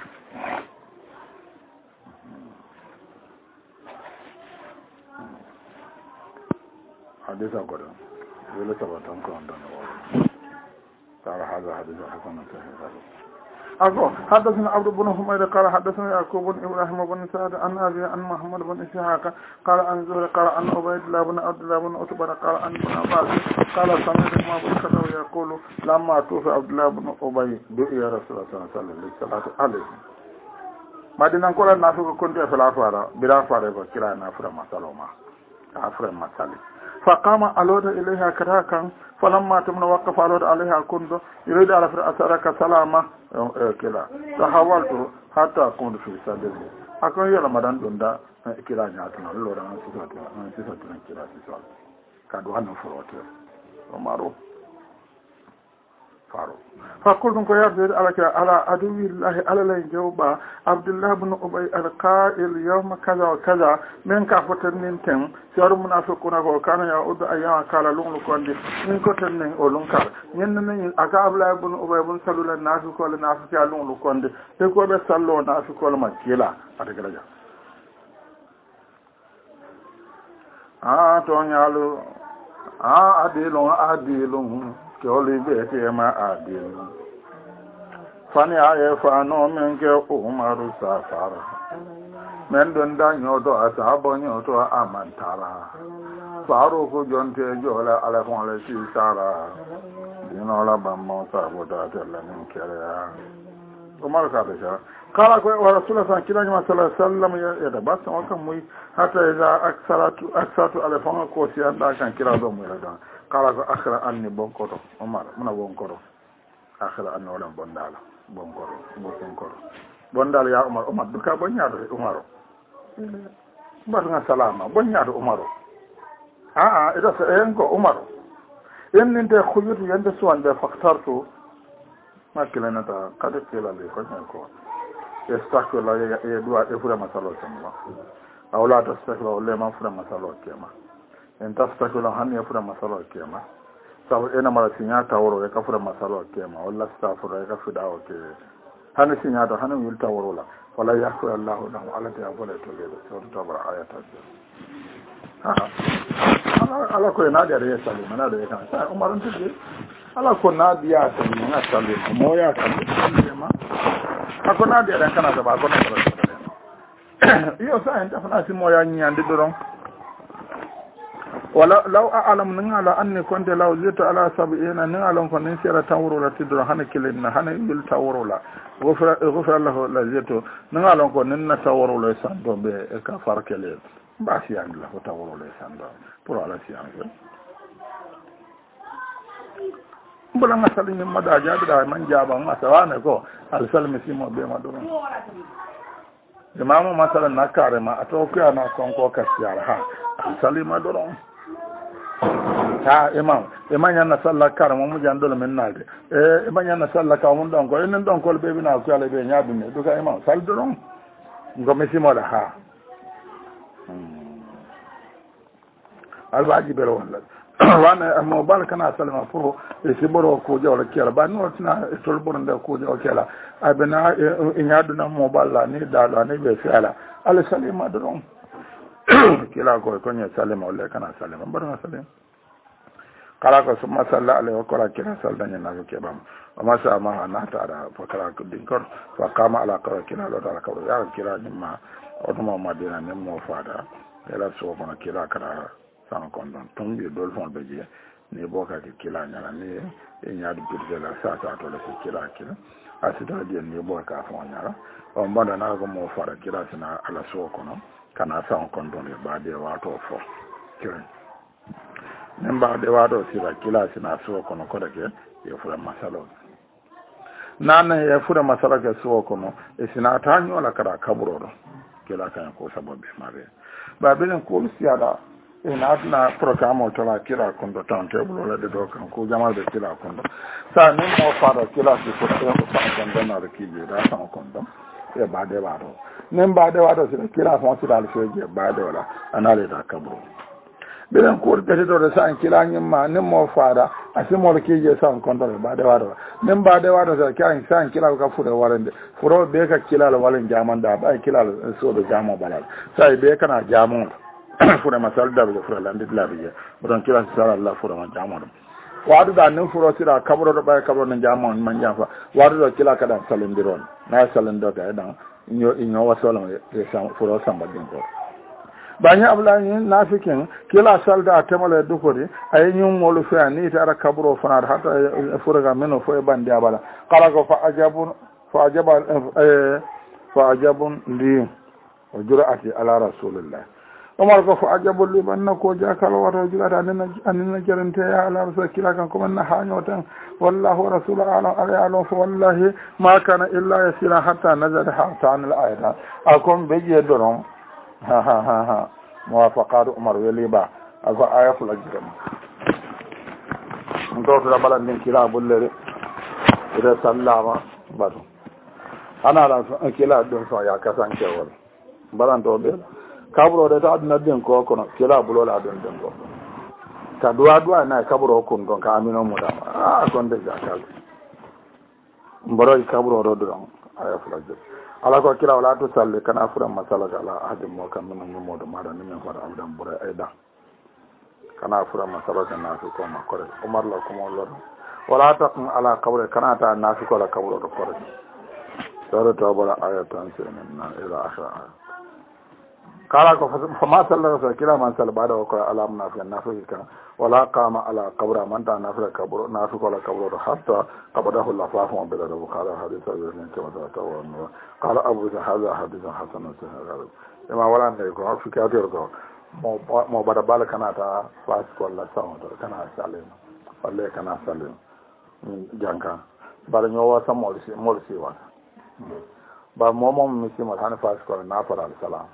hadisa ko dan yele sabatan ko anda قال هذا حديث حسن صحيح أقول حدثنا عبد بن حميد قال حدثنا يعقوب بن إبراهيم بن سعد عن أبي عن محمد بن إسحاق قال عن زهري قال عن عبيد الله بن عبد الله بن عتبة قال عن ابن عباس قال سمعت ما بن كتب يقول لما توفي عبد الله بن أبي دعي رسول الله صلى الله عليه وسلم عليه ما دينا نقول نافق كنت في الأفارة بلا فارغ كلا نافر مسالوما أفر مسالي فقام ألود إليها كراكا فلما تمن وقف ألود عليها كنت يريد على فرأسرك سلامة كلا تحاولت حتى كنت في سادسي أكون يلا مدان دوندا كلا ناتنا لورا نسيساتنا كلا سيسال كادوان فروتر ومارو فارو فقلت يا زيد على عدو الله على الجوبا عبد الله بن أبي القائل يوم كذا وكذا من كافة ننتم سيار منافقون وكان يعود أيام قال لون لكوندي من كتن أولونكار ينن أكا عبد الله بن أبي بن سلول النافق ولا نافق لون لكوندي يكو بسلو نافق ولا مكيلا أتكلم تونيالو أديلون كولي بيتي ما أديلو fani aye fano men ke umaru safara men don da nyodo asabo nyodo amantara faru ko jonte jola ala kon le si sara dino la bammo sabo da tella min kere umar ka besha kala ko rasulullah sallallahu alaihi wasallam ya da bas on kan muy hatta iza aksatu ala fanga ko si anda kan kira do muy la dan kala ko akhra anni bonkoto umar muna bonkoto akhra anni wala bondala bonkoro bondal ya umar duka bonyaado umaro mbaɗa salama bonyaado umaro ita so en ko umaro enninte khuyutu yande suwande faktartu makkilenata kadi kilali ko ñen ko estakla ye duwa e fura masalo semma awla tastakla o leman fura masalo kema en tastakla han ye fura masalo kema sabu ena mara sinyata woro e ka fura masalo kema walla stafura e ka fidawo ke hani sinyata hani yulta woro la wala yaghfiru Allahu lahu ala ta wala to le so to bar ayata ala ko na da ya sali mana da ya kan sai umarun tije ala ko na biya ta ni na sali mo ya kan ma ako na da kana da ba ko na da iyo sai ta fana si mo ya nyande doron wala law a'lam ningala anni konde law zita ala sab'ina ningalon ko nin sera tawro la tidro hana kilin hana bil tawro la ghufra lahu la zito ningalon ko nin na tawro la sando be e ka farkele ba si an la ko tawro la sando pour ala si an mbula nga sali min mada jabi da man jaba nga sawane ko al salmi simo be ma do imamu masalan nakare ma atokuya na konko kasiyar ha salima doron imam yana sallah kar mo mu jandol men nade imam yana sallah ka mun don ko en don ko be bina ko ala be nyaadu ne do ka imam sal doron ngome simo la ha albaji bero wala wana mo bal kana salama furo e siboro ko jawla kela ba no tina tol bonde ko jawla kela abena nyaadu na mo balla ni dalo ne be fiala ala salima doron kila ko nya salama wala kana salama barna salama kala ko summa salla alaihi wa qala kila sallanya na ke bam amma sa ma na ta da fakara din kor fa kama ala qara kila lo ta ka ya kila ni ma o ma madina ne mo fada ela so ko kila kara san kon don tumbi dol fon be je ni boka ke kila nyala ni e nyaadu birde la sa to le kila asita je ni boka fon nyala o mbanda na ko mo fada kila sina ala so ko no kana san kon don e ba de wa to fo kila nin ba de wato sira kila sina suwo kono ko de ke ye fura masalo nana ye fura masalo ke suwo kono e sina ta nyola kara kaburo do kila kan ko sababe mare ba bilen ko siada ina na programme to la kila kondo tan table la de do kan ko jamal de kila kondo sa nin mo fara kila ki ko sa kondo na de kije da sa kondo e ba de wato nin ba de wato sira kila fon sira al feje ba de wala anale da kaburo bilen ko de do de sa kila nyima nin mo fara asimo le kije sa kondo ba de wato nin ba de wato sa kila ka fure warande furo be ka kila la walen jamanda ba kila so do jamo balal sai be kana jamo fura masal da be fura landi labiye don kila sala Allah fura ma jamo wadu da nin furo sira kabro do ba kabro nan jamo man jafa wadu do kila kada salindiron na salindo ga dan inyo wasola e sam furo samba din ko banya ablaani nafikin kila salda temale dukori ay nyum molu fe ani tara kabro fana hatta fura ga meno fo e bandi abala kala ko fa ajabun li wa jur'ati ala rasulillah Umar ko fa ajabul liman nako jakal wata jurata anina jarante ya ala rasul kila kan ko man haño tan wallahu rasul ala ala fa wallahi ma kana illa yasira hatta nazala hatta an al ayata akom beje doron ha muwafaqat Umar weliba ako ayatul ajram ndo to bala nin kila bullere ida sallama badu ana la kila don so ya kasanke wala balan to be kaburo de ta aduna den ko kono kila bulo la don den ko ta duwa na kaburo ko don ka amino muda kon de jakal mboro kaburo do don aya fulaje ala ko kila wala to salle kana furan masala ala ahadin mo kan min mo do mara ni men fara abdan bura aida kana furan masala kana ko ma kore umar la ko mo lor wala taqum ala qabr kana ta nafi ko la kaburo do kore sura to bara ayatan na ila akhir kala ko fama sallallahu alaihi wasallam man sal bada ko ala munafiqan nafiqi kana wala qama ala qabra man ta nafiqa qabru nafiqa la qabru hatta qabadahu Allah fa fa bila da qala hadith ibn kama tawaন্ন qala abu hadha hadithun hasan sahih ma wala ne ko afika to ko mo bada bala kana ta fas ko la sawo kana salim walle kana salim janka bala nyowa sa molsi wa ba momo mi si mo tan fas ko na fara salam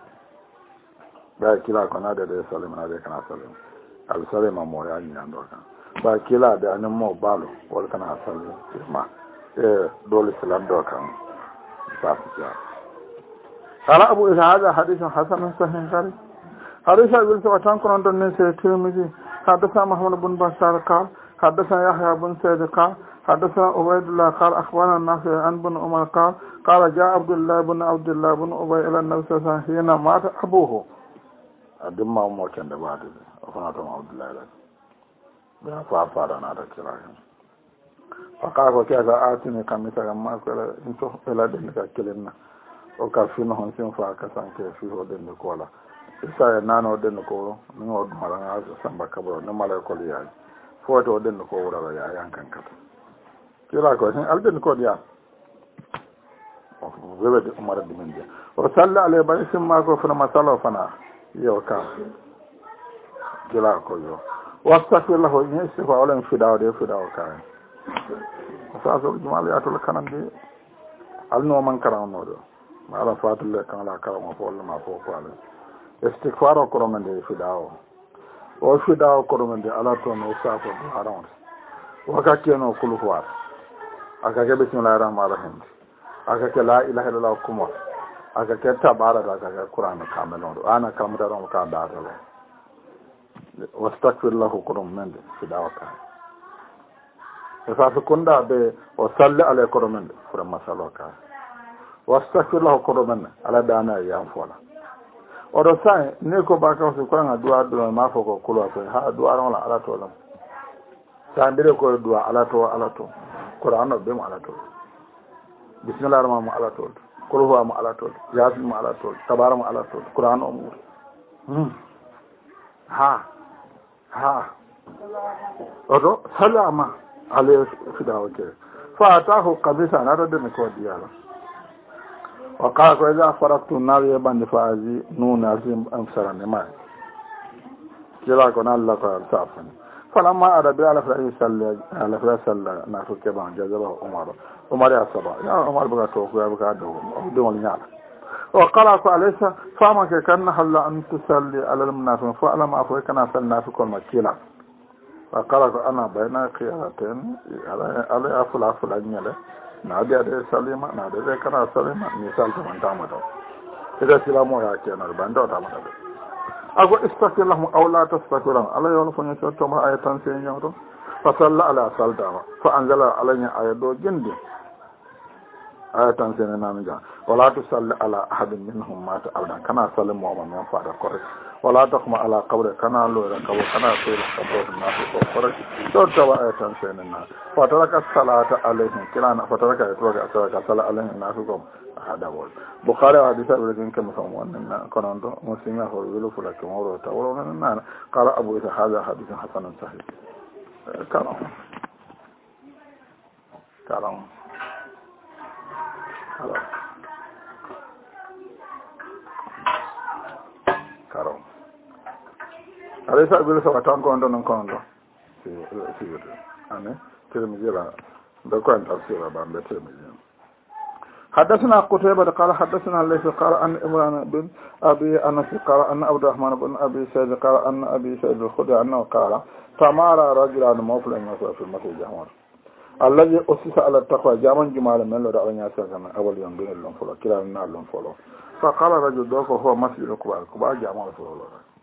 ba kila kana da salim na da kana salim al salim mo ya ni ando kan ba kila da nan mo balo wal kana salim ma dole salam do kan ba su ja ala abu hada hadithun hasan sahih sahih hadith ibn sa'atan kun don ne sai tirmidhi hadatha muhammad ibn bashar qal hadatha yahya ibn sa'id qal hadatha ubaydullah qal akhbarana nafi an ibn umar qal qala jaa abdullah ibn ubay ila an-nabi sallallahu alaihi wasallam hina mata abuhu adumma mo kan da bade afana to abdullahi da fa fara na da kira fa ka ko ke ga atini kamita amma ko into ela de ka kelenna o ka fino hon sin fa ka san ke fi ho de ko la isa na no de ko ni o mara na samba kabro no mala ko ya fo to de ko wura ya yankan ka kira ko sin alden ko dia o bebe de umar de mende o salla ale ba isim ma ko fana masala fana yo ka kila ko yo wastaghfir lahu in istighfar wala fidaw ka sa so jumal ya to kanan de alno man karam no do ala fatul kan la karam ko ma ko ala istighfar ko man de fidaw ko man de ala to no sa ko haram waka keno kulu war aka ke bismillahir rahmanir rahim aka ke la ilaha illallah kuma aka ke tabara da aka Qur'an kamelo ana kamda ron ka da da wastaghfir lahu kurum men fidawaka fa kunda be wa salli ala kurum men furam masalaka wastaghfir lahu kurum men ala dana ya fola odo sai ne ko ba ka su Qur'an du'a ma fo ko kulo ha du'a ron ala to lam sa ndire ko du'a ala to Qur'an be mo ala to bismillahir rahmanir ala to kulhuwa mu ala to yasin mu ala to tabara mu ala to Qur'an umur ha odo salama ale fidawake fa atahu qabisa na da ko diyala wa qala ko idha faratu nawi bandi faazi nuna zim amsara ne ma kila ko na Allah ta safan falamma arabi ala fa sallallahu ala fa sallallahu na to ke ban jazaba umar ya saba ya umar buga to ko ya buga do wal nyaala wa qala fa alaysa fama ke kan halla an tusalli ala al munafiqin fa ala ma fa kana sal nafiqul makila wa qala ana bayna qiyaratin ala afla nyala na da salima na da kana salima ni sal ta man tamata ida silamo ya kenan ban da tamata ago istakir lahum aw la tastakirun ala yawla fanya to ma ayatan sen nyawto fa salla ala saldama fa anzala alanya ayado jindi ayatan sen namija wala tusalli ala ahadin minhum mata abdan kana salim wa man fa da korek wala taqma ala qabri kana lo da kawo kana so da kawo na ko korek to tawa ayatan sen na fa taraka salata alaihim kirana fa taraka to ga sala alaihim na ko hada wol bukhari hadisa wala kan kan wannan konondo muslima ho welo fula ko woro ta woro nan qala abu isa hada hadithun hasanun sahih karam alisa welo sa tan konondo non konondo si ane tirmidhi da ko an tafsira ba be tirmidhi حدثنا قتيبة قال حدثنا الليث قال أن إمران بن أبي أنس قال أن عبد الرحمن بن أبي سعيد قال أن أبي سعيد الخدري أنه قال تمارى رجلان موفلا يسوع في المسجد الجمهور الذي أسس على التقوى جامع جمال من لدى أن يسوع أول يوم بين اللون فلو كلا النار اللون فلو فقال رجل دوك هو مسجد الكبار جامع فلو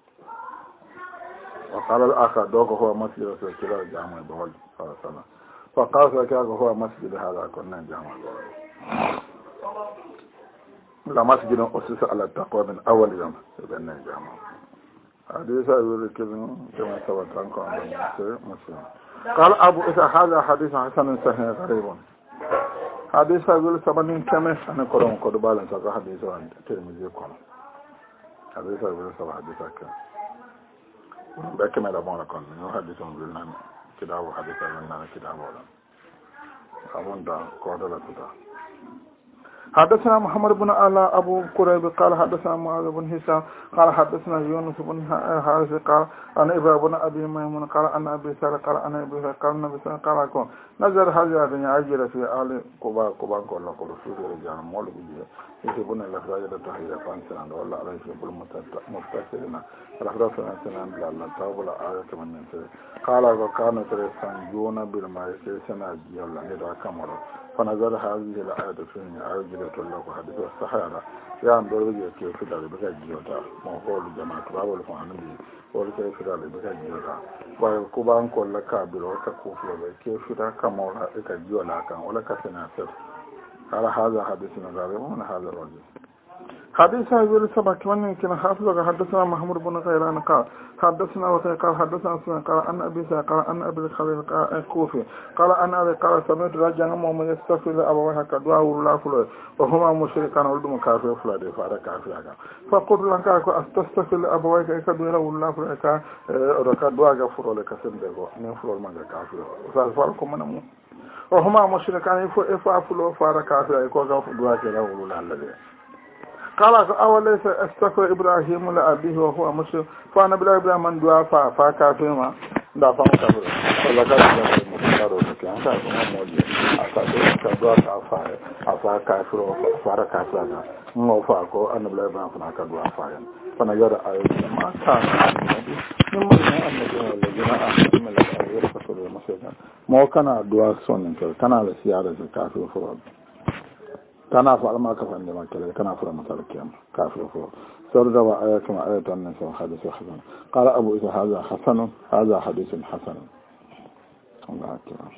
وقال الآخر دوك هو مسجد كلا جامع بوجه صلى الله عليه وسلم فقال سكاك هو مسجد هذا كنا جامع لا مسجد أسس على التقوى من أول يوم بين الجامعة. حديث يقول كما ثبت عنكم عند مسلم. قال أبو إسحاق هذا حديث حسن صحيح غريب. حديث يقول سبعين كم أنا كلام كتبالن سأقول حديث عن الترمذي كلام. حديث يقول سبع حديث كم. بكم هذا ما نكون حديث عن كتاب حديث عن كتاب ولا. أبون دا كودلا كذا. حدثنا محمد بن علاء أبو كريب قال حدثنا معاذ بن هشام قال حدثنا يونس بن حارث قال أن إبراهيم بن أبي ميمون قال أن أبي سعد قال أن أبي قال النبي صلى الله عليه وسلم نزل هذا الدنيا أجر في آل قباء كل رسول رجال مولى بيجي يسبون الأفراج التحية فانسان والله عليه يقول مفتسرين الأفراج فانسان لا الله تعالى آية من نسي قال وكانوا ترسانجون بالماء سيسنا جيولا ندعى كمرا فنزل هذه الآية فيني أرجلة الله حديث الصحابة يا أمبرجي كيف تدري بك جيوتا مقول جماعة بابل فانبي ولكي تدري بك جيوتا وكبان كل كابل وككوفل كيف تدري كمرا بك جيولا كان ولك سناسر قال هذا حديث غريب من هذا الرجل حديث يقول سبق من كان حافظ حدثنا محمود بن غيران قال حدثنا وقال قال حدثنا سنة قال أن أبي سعد قال أن أبي الخليل الكوفي قال أن أبي قال سمعت رجلا مؤمن يستغفر أبويه كدعاء الله فلان وهما مشركان ولدهم كافر فلان فارق كافر فقلت لك أستغفر أبويك كدعاء الله فلان كدعاء غفور لك سندغو من فلان ما كافر فالفرق من وهما مشركان يفعلوا فارق كافر يكون دعاء كدعاء الله قال أوليس استغفر إبراهيم لأبيه وهو مسلم فأنا بلا إبراهيم من دعا فكافر ما دا فما كافر فلا كافر مكارو كان كافر مولي كدعا كافر فارا كافر مو فاكو أنا بلا إبراهيم فنا كدعا فاين فأنا يرى أيضا ما كان من الذين آمنوا من الذين يرفضون المسلمين ما كان دعاء سنن كان على سيارة كافر فراد كان فعل ما كفى عندما كلا كان فعل ما تركيان كافر فور سرد وآية كما آية الناس وحدث حسن قال أبو إذا هذا حسن هذا حديث حسن الله أكبر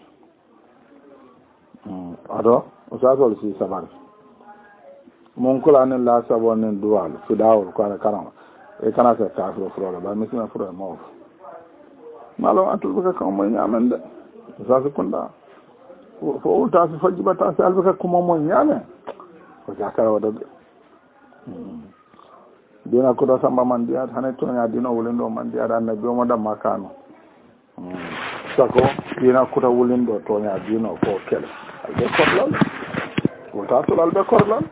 هذا أستاذ ولسي سبار ممكن أن الله سبحانه الدوال في داول كان كرام كان كافر فور بعد مثل فور موف ما لو أنتم كم يعمل ده أستاذ كندا فقلت أسف فجبت أسألك كم من يعمل وذكر ودب دينا كذا سما من ديار هنتون يا دينا ولندو من ديار النبي وما ما كانوا سكو دينا كذا ولندو تونيا دينا فوكل البكورلان وتأصل البكورلان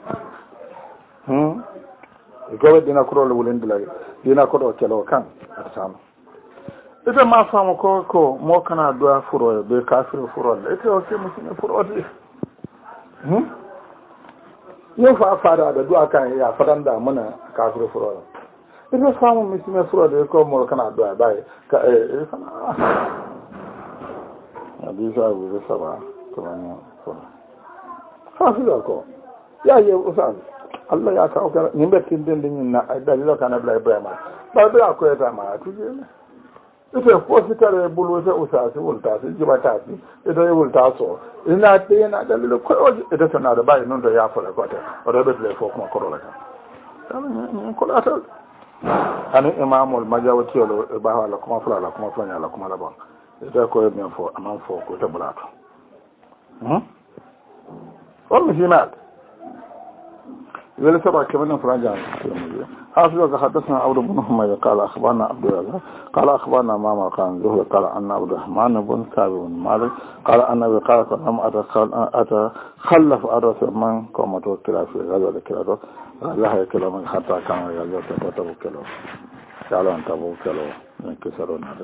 يقول دينا كذا ولندو لا دينا كذا كلا وكان أتسامو ita ma famu ko mo kana doya furo be kafir furo ita o ke mutum furo de yin fa fara da du'a kan ya fadan da muna kafir furo ita famu mutum furo de ko mo kana doya bai ka sana hadisa bu saba to ne furo kafir ko ya ye usan Allah ya kawo ka ni betin din na dalilo kana bla Ibrahim ba ko ta ma tuje ne ita ko fitare bulu sai usasi wulta sai jibata sai ita yi wulta so ina ta yana dalilo ko ita tana da bai nun da ya fara kwata wadda da telefo kuma korola ka kana ko la ta ani imamul majawati wala ba wala kuma fara la kuma fanya la kuma la ba ita ko me fo aman fo ko ta bulato wannan shi na ذلك سبع كمان فرجع حافظ حدثنا عبد بن حميد قال أخبرنا عبد الله قال أخبرنا ماما كان زهر قال أن عبد الرحمن بن كعب بن مالك قال أن قال لم أتخلف الرسول من قوم توكل في غزوة كلا لا كلا من حتى كان غزوة توكل قال أن توكل من كسرون هذا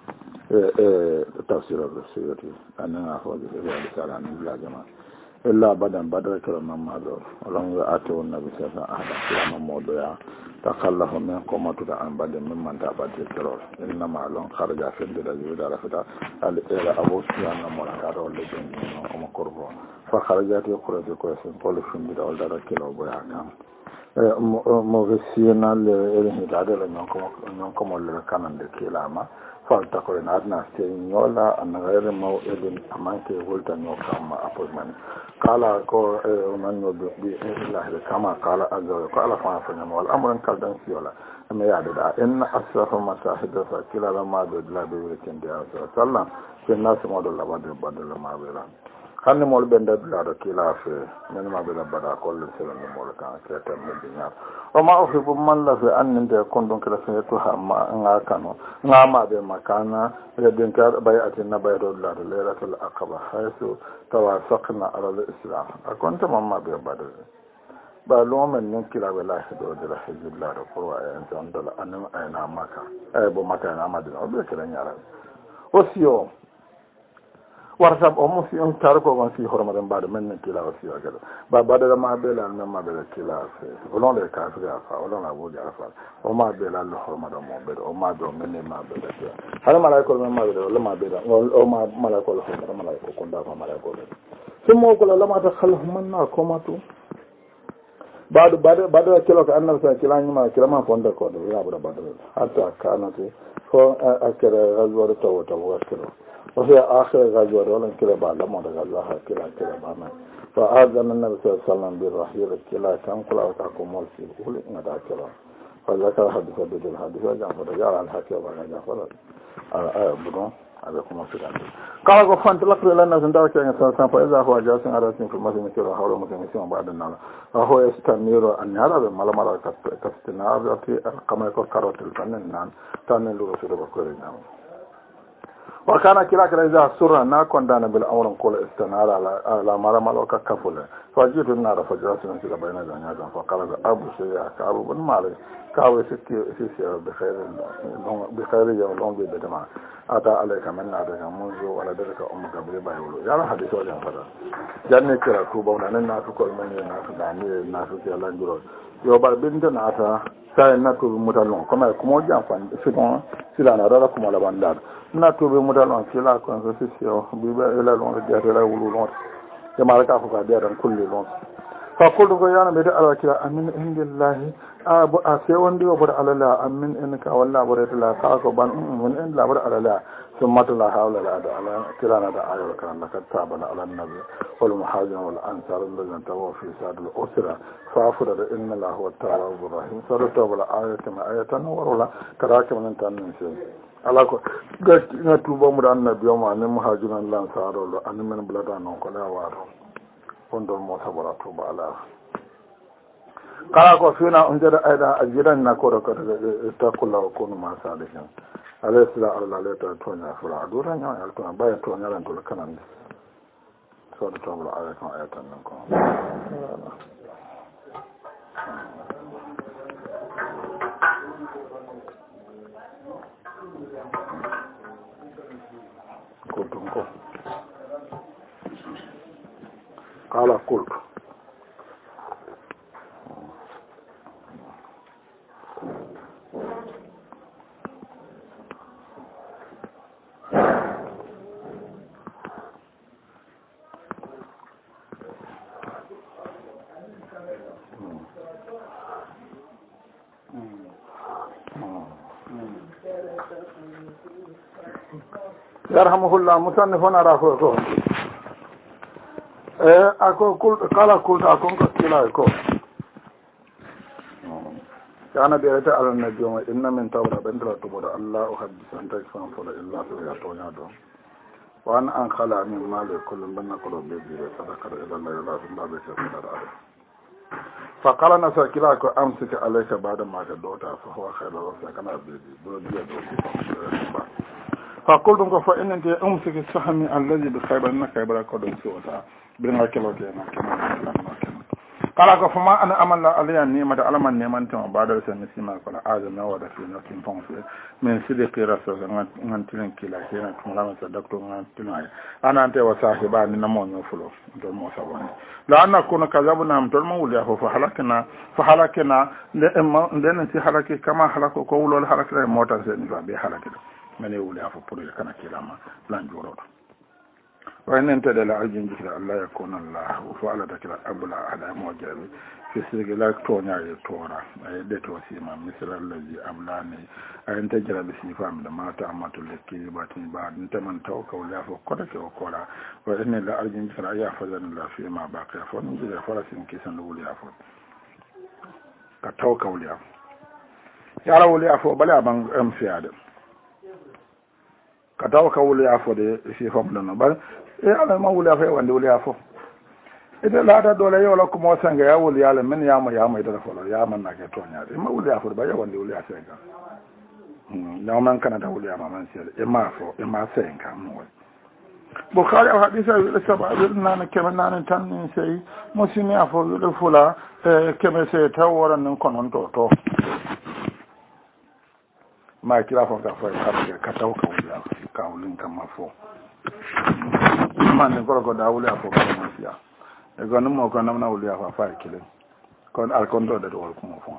تفسير السيرة أننا أخذ ذلك على أن لا جماعة إلا بدر كلام مادور ولم يأتوا النبي صلى الله عليه وسلم كلام مودع تخلف من قومة عن بدر ممن تعبد الكرور إنما لون خرج في الدجاج ودار فتا إلى أبو سفيان مولى والذين هم قربوا فخرجت يخرج كويس كل في الدجاج ودار كيلو بيا كان مغسينا لإلهي نكم ولا كان كلاما فالتقرن أدنى سينيولا أن غير موئد أمانك يقولت نوكما أبوزمان قال أقول من بإذن الله كما قال أزوي قال فانفنم والأمر انكالدن سيولا أما يعدد إن أسرف مساحد فكلا لما دجلا بيولكين دي أرسل صلى الله في الناس مدل بدل ما بيلا hanni mol be ndadulaɗo kilafe min ma ɓeɗa mbaɗa kolle selani mol kan ketan meddi ñaat o ma ohibu mallafe anninde konɗum kela feetu ha ga kano gamaɓe makana yeddinkaɗo ɓay atinna ɓayɗoɗulaɗo leyratul aqaba hayso tawa sakna alal islam a konte mammaɓe mbaɗe ɓa lumomen nin kilaɓe lahiɗodira hijillaɗo pour wa en jondola anin ayna maka bo maka en amadina o ɓe kela ñaraɓe aussi o warta o mo fi on tar ko gon fi hormaden baade men ne kila wasi o gado ba baade ma be la men ma be la kila fe o non le ka fa o non la bo ja fa o ma be la lo hormaden mo be o ma do men ne ma be la hala malaiko men ma be o ma be la o ma malaiko lo fa malaiko ko nda fa malaiko le sumo ko la ma ta khalf man na ko ma tu baade kilo ko annabi sa kila nyima kila ma fonda ko do ya bada baade hatta kanate ko akere razwar tawata wakiro وفي آخر غزوة ولن كلا بعد ما غزوها كلا بعنا فآذن النبي صلى الله عليه وسلم بالرحيل كلا كان كل أوتاكم مولسي قول إن دا كلا فذكر حديث بدل الحديث وجعل فرجال الحكي وبعد جعفر بدون عليكم السلام قال فانت لقد لنا زندار كان سنة فإذا هو جالس على سن في المسجد كلا حول مسلمين بعد النار وهو يستمر أن يرى بملامة كاستنار القمر كروت الفنان تاني لرسول بكرنا وكان كلا إذا سر ناكون دانا بالأمر كل استنار على مرمى وككفله فجئت النار فجلست من كلا بين جنازة فقال أبو شيء كأبو بن مالك كاوي سكي بخير يوم لون بدماء أتى عليك من نادك منذ ولدك أمك بريبا يقولوا يا حديث وجه فدا جنة كلا كوبا ونحن كل من الناس دعني الناس كلا نجرو يوبر بنت ناسا sai na to mutalon kuma kuma jan fan sidon sila na dara kuma la bandar na to be mutalon sila ko so sisio bi be ela lon de la wulu lon de malaka ko ga de ran kulli lon fa kullu ko yana be da alakira amin indillahi abu ase wondi wo bada alala amin in ka walla bare la ka ko ban mun in la bare alala ثم لا حول ولا قوة إلا كلانا دا آية وكان لقد تابنا على النبي والمحاجر والأنصار الذين تبعوا في ساد الأسرة فأفرد إن الله هو التواب الرحيم سرطوا بلا آية ما آية ورولا كراك من انتان نسين alako ga tuba mu da annabi ma ne muhajiran lan saro an men blada non ko la waro fondo mo sabara tuba ala kala ko fina on jada ayda ajiran na ko ko ta kula ko no ma salihin alayhi salatu ala leta tonya fura adura nya ya to ba ya to nya ran to kanan so da to bala ayatan ayatan nan ko قال قلت يرحمه الله مصنفنا راكو ako kala kulta akon ko kila ko kana be ta ala nabi wa inna min tawra bandra to bodo allah uhaddis an takfan fala illa ya to nya do wa an khala min mal kullum banna ko be bi sadaka ila allah la ilaha illa sadara fa qala nasa kila ko amsika alayka ba'da ma ka dota fa huwa khairu wa kana be do dia do fa qultum ko fa inna amsika sahmi alladhi bi khaybarna khaybara ko do sota bina kelo ke na kala ko fama ana amalla aliya ni mata alaman neman tan badal sa misima ko la azama wa da fi notin fonse min sidqi rasul ngan tilin kila ke na tun lama sa dakto ngan tilai ana ante wa sahiba ni namo nyo fulo do mo sabani la anna kuna kazabuna am tol mawli fa halakna den si halaki kama halako ko wulol halakra motar sen ba be halaki mene wuli afa pour kana kilama lan joro وإن أنت لا أجن ذكر الله يكون الله وفعل ذكر أبلا على موجب في سجلك تونيا يتورا أيدت وسيما مثل الذي أبلاني أنت جرى بسيفا من ما تعمت لك باتني بعد أنت من توك ولا فقدك وقولا وإن لا أجن ذكر يحفظن الله فيما باقي فنجد فرس كيسن لولي أفضل كتوك ولي أفضل يعلى ولي أفضل بلا من أمسي آدم كتوك ولي أفضل في فمدنا بل ala ma wuli afa wande wuli afo ite laata dole yola ko mo sanga ya wuli ala men ya ma ita folo ya man na ke tonya ma wuli afo ba ya wande wuli asenga na man kana da wuli ama man sel e ma fo e ma senga mo bukhari au hadisa ile sababu na kemen nan tan ni sei muslimi afo ile fula keme se tawora nan konon to ma kila fo ka fo ka taw ka wuli ka wuli kan ma fo man ko dawule afo ko masiya e gon mo ko namna wuli afa fa kile kon al kondo de wol ko mo fo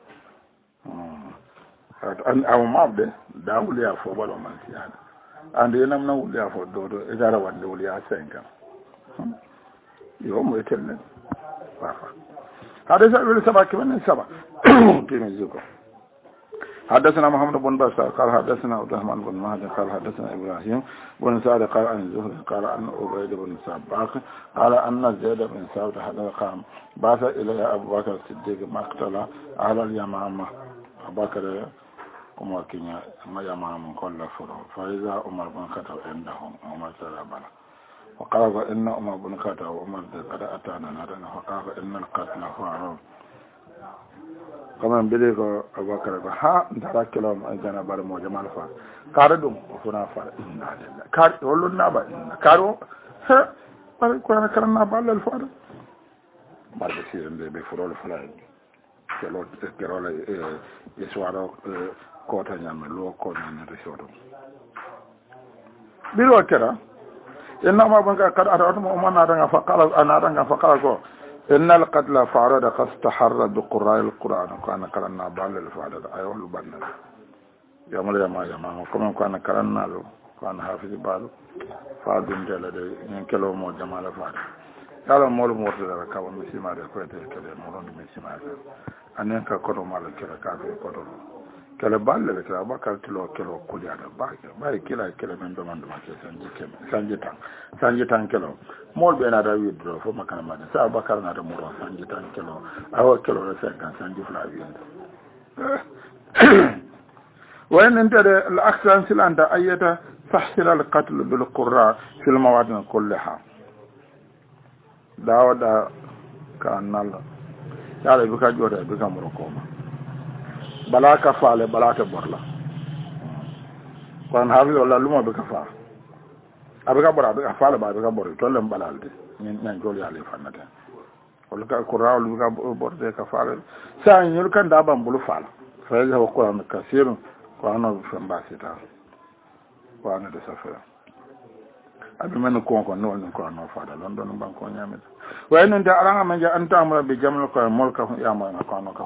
an aw mabde dawule afo wala masiya ande namna wuli afo do e dara wande wuli a 5 yo mo etelle fa hada sa wuli sabaki men saba timi zuko حدثنا محمد بن بشار قال حدثنا عبد الرحمن بن مهدي قال حدثنا ابراهيم بن سعد قال عن زهري قال عن عبيد بن سباق قال ان زيد بن ثابت حدث قام بعث الى ابو بكر الصديق مقتل على اليمامه ابو بكر كما كنا ما يمام كل فرو فاذا عمر بن الخطاب عندهم عمر سلام وقال ان عمر بن الخطاب وعمر قد اتانا نادنا فقال ان القتل فعل كمان بيليكو أبوكر ها دارك كلام أجانا بار موجمال فا كاردوم وفنا فا إننا لله كار يقولون نابا إننا كارو ها بار كنا كرنا بالله الفار بار بسير إنده بفرول فلاي كلو يسوارو كوتا نعمل لو كوتا نعمل رسولو بيلو كرا إنما بنك كار أرادم أمان نادنا فقال كو إن القتل فعرض فاستحر بقراء القرآن كان كرنا بال الفعل أيوه البنا يوم اليوم كم كان كرنا له كان حافظ بال فادين جل ده ينكلوا مو جمال فاد قال مول مرتضى كابو مسيما ده كويت كده مولون مسيما أنين كقولوا مال كده كافي قولوا كلا بال له كلا بكر كيلو كليا ده باي كلا من دمان sanji tan kilo mol be na da withdraw fo makana ma sa bakar na da muro sanji tan kilo awo kilo da kan sanji fla windo wa in anta al aksan silanda ayata fahsil al qatl bil qurra fi al mawadin kullaha dawada kanal yalla bi ka jota bi ka muro ko balaka faale balaka borla kon hawi wala luma be ka fa abika bora abika faale ba abika bora tollem balalde nyen joli ale fanata wala ka qur'an wala ka borde ka faale sa nyul kan da bambulu faala fa ya ko qur'an kasir qur'an fi mbasita qur'an de safa abi men ko no no faada lon don banko nyamete way non ta aranga ma ja anta amra bi jamal ko molka ya ma ko no ka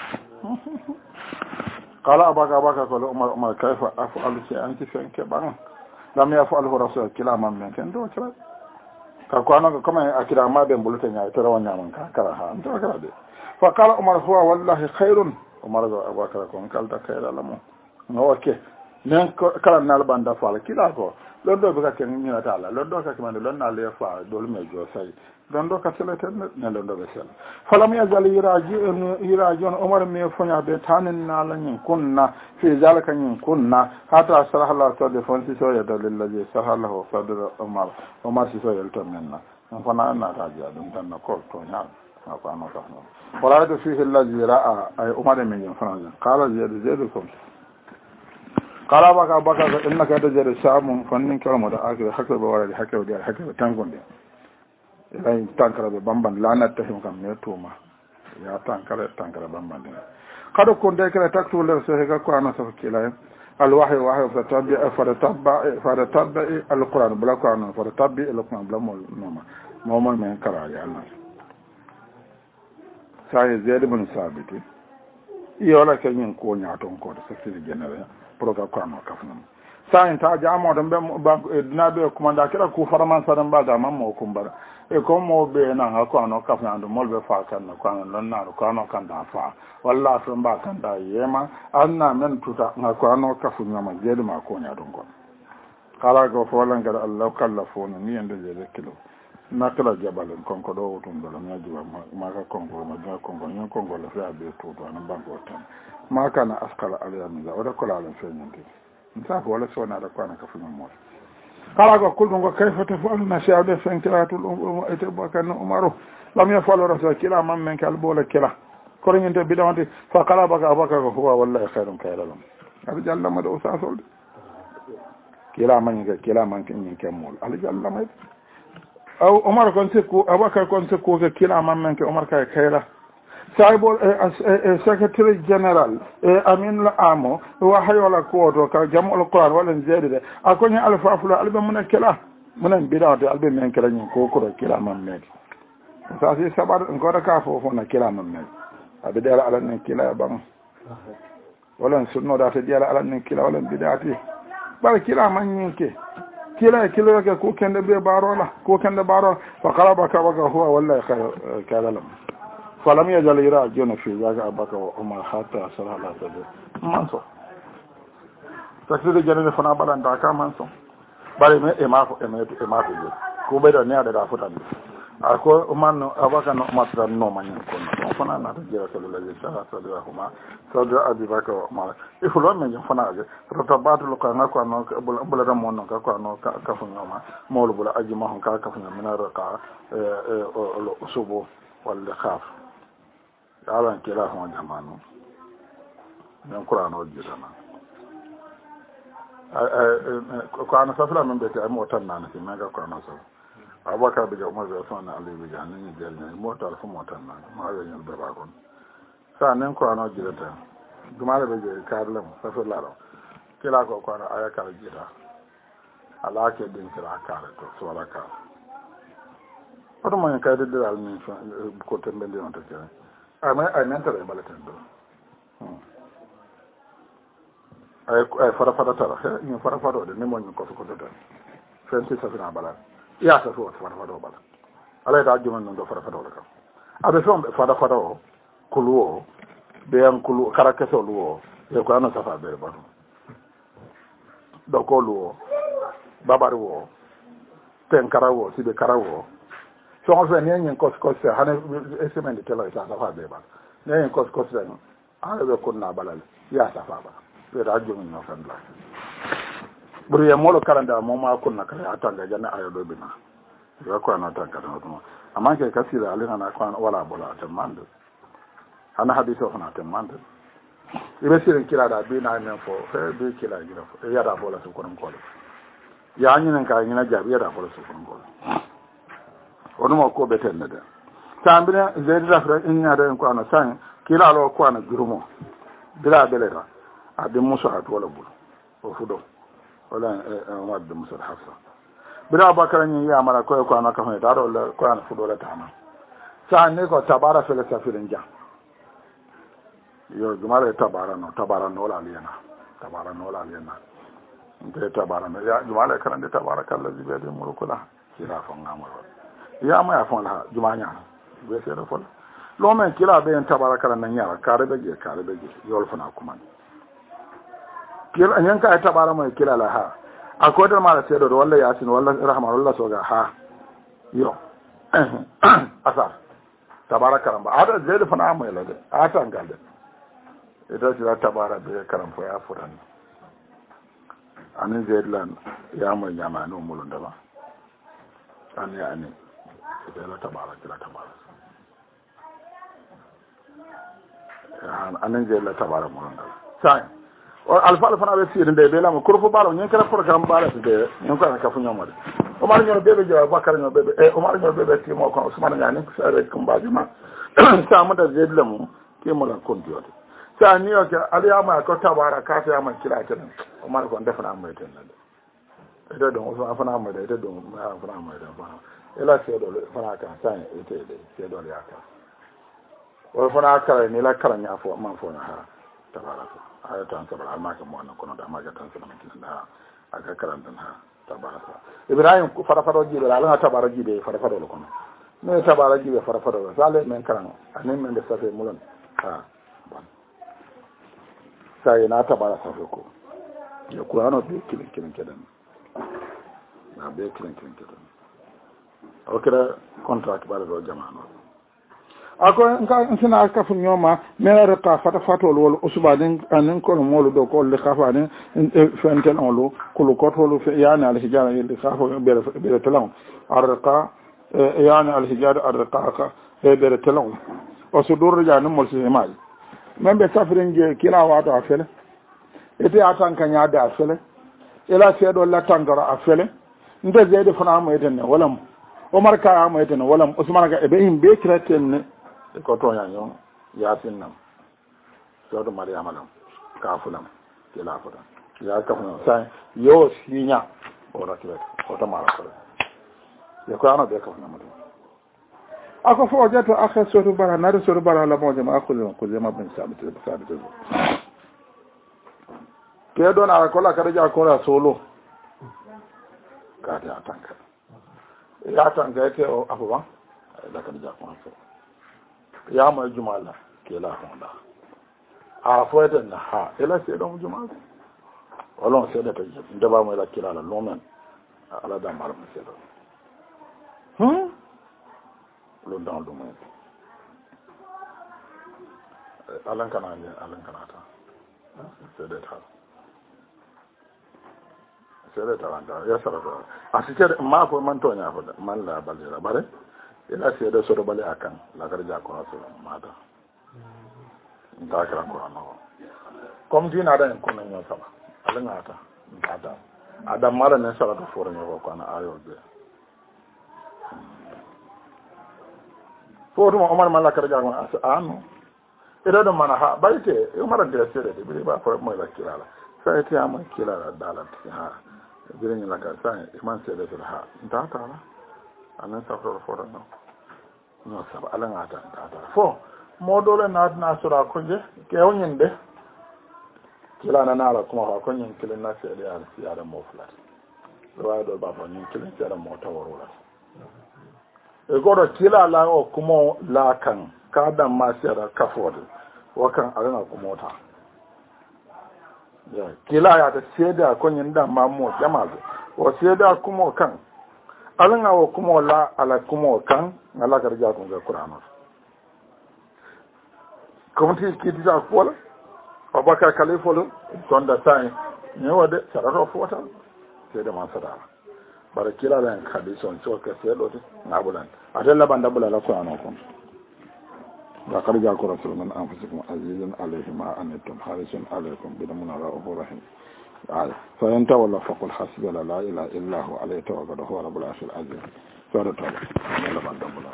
qala abaka ko umar kayfa af'alu shi anti fen ke ban lam yaf'alu rasul kila man men ken do kira ka ko no ko ma akira ma be mbulute nya to rawan nyaman ka kara ha to kara de fa qala umar huwa wallahi khairun umar go abaka ko kalta khayra lamu no okay nen kala nal banda fala kila ko londo be ka ken ni ta la londo ka man lon na le fa do me jo sai londo ka sele ten ne londo be sel falam ya zal yiraji on umar me fonya be tanin na la nyin kunna fi zalika nyin kunna hata salahala to de fonti so ya dalillahi salalahu sadr umar si so yel to menna fana na ta ja dum tan ko to nya apa no ka no wala to fi allazi ra'a ay umar me nyin fana qala zaidukum qala baka innaka tajri sa'mun fannin kalma da akira hakka ba wala hakka da hakka tangonde ay tankara be bamban lanat tahim kam ne tuma ya tankara bamban de kada ko de kala taktu le so he ko ana so kila al wahyi fa tabba al qur'an bla qur'an fa tabbi al qur'an bla mol men kara ya Allah sai zaid ibn sabit yola kenyin ko nyaton ko da sakiri general proga kwano kafnam sai ta jamo don be na be kuma da kira ku faraman sadan ba ga mammo kumbara e ko mo be na ha kwano kafnam do molbe fa kan na kwano non na kwano kan da fa wallahi sun ba kan da yema anna men tuta na kwano kafnam ma jedu ma ko nya don ko kala go folan ga Allah kallafona ni ende je kilo na kala jabalen konko do wutum do na jiba ma ka konko ma ga konko nyon konko la fa be to do na banko tan ma kana askala alayam za wada kala lan fenyante nta ko wala sona da kwana ka funya mo kala go kullu go kayfa tafalu na sha'ada fankiratul ite bakan umaru lam yafalu rasul kila man men kal bola kila ko nyinte bidawante fa kala baka ko huwa wallahi khairun kayralam abi jalla ma do sa sol kila man kin kemol ali jalla ma aw umar kon sekku abakar kon sekku ke kila man ke umar kay kayra saibol secretary general amin la amo wa hayola ko to ka jamul qur'an wala zedde akonya alfa fula albe mun kala mun bidawte albe men kala nyin ko kila man men sa si sabar ngora ka fo na kila man men abi dara ala nen kila bang wala sunno da ta dara ala nen kila wala bidati bar kila man nyin ke kila ke ko kende be barola ko kende baro fa qalaba ka huwa wallahi kalalam falam yajal ira jona fi zaga abaka wa umar hatta sallallahu alaihi wasallam manso takde janene fana balanda ka manso bare me e mako ko be do ne ada futan ako umman abaka no matra no manyen ko no fana na ta jira sallallahu alaihi wasallam sadra abaka wa umar ifulo men fana ga rotabatu lo ka ngako no bula ram mon ka ko no ka fu nyoma molu bula ajima hon ka fu nyoma na raka lo subo wal khaf alan kila hon jamanu nan qur'ano jidana ko ana safra men be ta motan nan ci mega ko ana so abaka bi umar da sona ali bi jan ni del ni motal fu motan nan ma yo nyal be ba kon sa nan qur'ano jidata dumare be je karlam safra laro kila ko ana aya kala jida ala ke din kila kala to so ala ka oto man kay de dal ni ko tembe ndi on to kene ay mental e balaten do ay fara tara ni fara de ni mo ni ko do fenti sa fina bala ya sa fo fara do bala ala da juma non do fara do ka abe so fara o kuluo be an kulu karakeso luo e ko ana sa fa be ba do ko luo babar wo ten karawo sibe karawo so on fait nyen kos hane semaine de tele sa fa be ba nyen kos den ala be ko na balal ya sa fa ba be da jumi no fan la buru ya molo kalanda mo ma ko na kala atanga jana ayo do bina yo ko na tanga do amma ke kasira alina na ko wala bola ta mande ana hadithu hana ta mande ibe sirin kila da bi na men fo fe be kila gira fo ya da bola su ko ko ya nyin ka nyin jabi ya da bola su ko onuma ko betenne de tambina zedi rafra inna da ko ana san kila lo ko ana gurumo bila belera ade musa at wala bul o fudo wala wad musa hafsa bira bakara ni ya mara ko ana ka fa ta do la ko ana fudo la tama sa ne ko tabara fele safirin ja yo jumare tabara no la liena nte tabara no ya jumale karande tabara kallazi be de mulukula kila fo ngamo ya ma ya fo la jumanya be se do fo lo men kila be en tabara kala nan yara kare be je yol fana kuma kila an yanka tabara mai kila la ha akwai da mala sai do walla yasin walla rahman walla soga ha yo asar tabara karam ba ada zai fana mai la de ata ngalde ita ce tabara be karam fo ya furan anin zedlan ya mai yama no mulun da ba ani ita la tabara anin zedlan tabara mulun da sai alfa fana be sirrin da be la mo kurfu balo nyen kala program bala de nyen ko ka fu nyoma de o mar ñoo bebe jaw bakar ñoo bebe o mar ñoo bebe ti mo ko usman ñani sa rek kum baji ma sa mo da zedlan ke mo la kontiyote sa ni o ke aliyama ko tabara ka ta ma kira ta o mar ko defana amay ten la ede don o fana amay de ede don ma fana amay de fana ela se do fana ka sa ete de se do ya ka o fana kala ni la kala nya fo man fo na ha tabara ko ay tan sabara ma ka mo na ko da ma ga tan sabara kin da aka karanta ha tabara ko ibrahim ko fara fara jibe la tabara jibe fara fara ko ne tabara jibe fara fara sale men karan anen men de safe mulan ha sai na tabara safe ko ya ko ana be kilin kedan na be kilin kedan o kira contract bala do jama'ano ako nka sina ka fu nyoma mere ka fata fatol wol usbadin anin ko molu do ko le khafani fentel onlo kulu ko tolu fi yani al hijara il khafu be telon arqa yani al hijara arqa be telon o sudur ja no mol simal membe safirin je kila wato afele ete atanka nyaada afele ela sedo la tangara afele nde zede fana mo etene walam omar ka mo etene walam usman ga ebe himbe kraten ko to yanyo yasin nam to do mari amalam ka fulam kila fuda ya ka fulam sai yo sinya ora kila ko to mara ko ya ko ana be ka fulam ako fo jato akha soto bara na soto bara la mo jama akulu ko jama ben sabit ke do na ko la kada ja ko la solo ka ta tanka ya tanka ke o afuwa la kada ja ko so ya mai jumala ke la honda a foyta na ha ela se don jumala walon se da taji inda ba mai la kila la lomen ala da mar mu se do lo dan do mai alan kana ta se da ta anda ya sarata asike ma ko man to nya fa man la balira bare ila sai da soro bale akan la garja ko so mata nda kra ko no kom dina da ko nan yo sala alanga ta nda adam mara ne sala to foro nyo ko na ayo be foro mo omar man la garja ko anu ida do mana ha baite o mara de sere de bi ba foro mo la kilala sai ti ama kilala dalat ha birin la ka sai man sere de ha nda ta la anan sa foro no no sab alanga ta fo modole na sura kunje ke wonyin de kila na nala kuma ko nyin kilin na sai da siyara mo flat do do ba fa nyin kilin siyara mo tawarula e godo kila la o kuma la kan ka da ma siyara kafode wakan arena kuma ta ya kila ya da sai da ko nyin da ma mo jama'a o sai da kuma kan alanga wo kuma la ala kuma kan ala garja ko ga qur'ano komti kiti ta fola abaka kalifolo tonda sai ne wade sararo fota sai da masara barakila la hadison to ka sai do na bulan adalla banda bulala qur'ano ko la garja ko rasulun anfusukum azizun alayhi ma antum harisun alaykum bidamuna ra'ufur rahim فإن تولوا فقل حسبي لا إله إلا هو عليه توكل هو رب العرش العظيم سورة توبة يلا بعد دبلا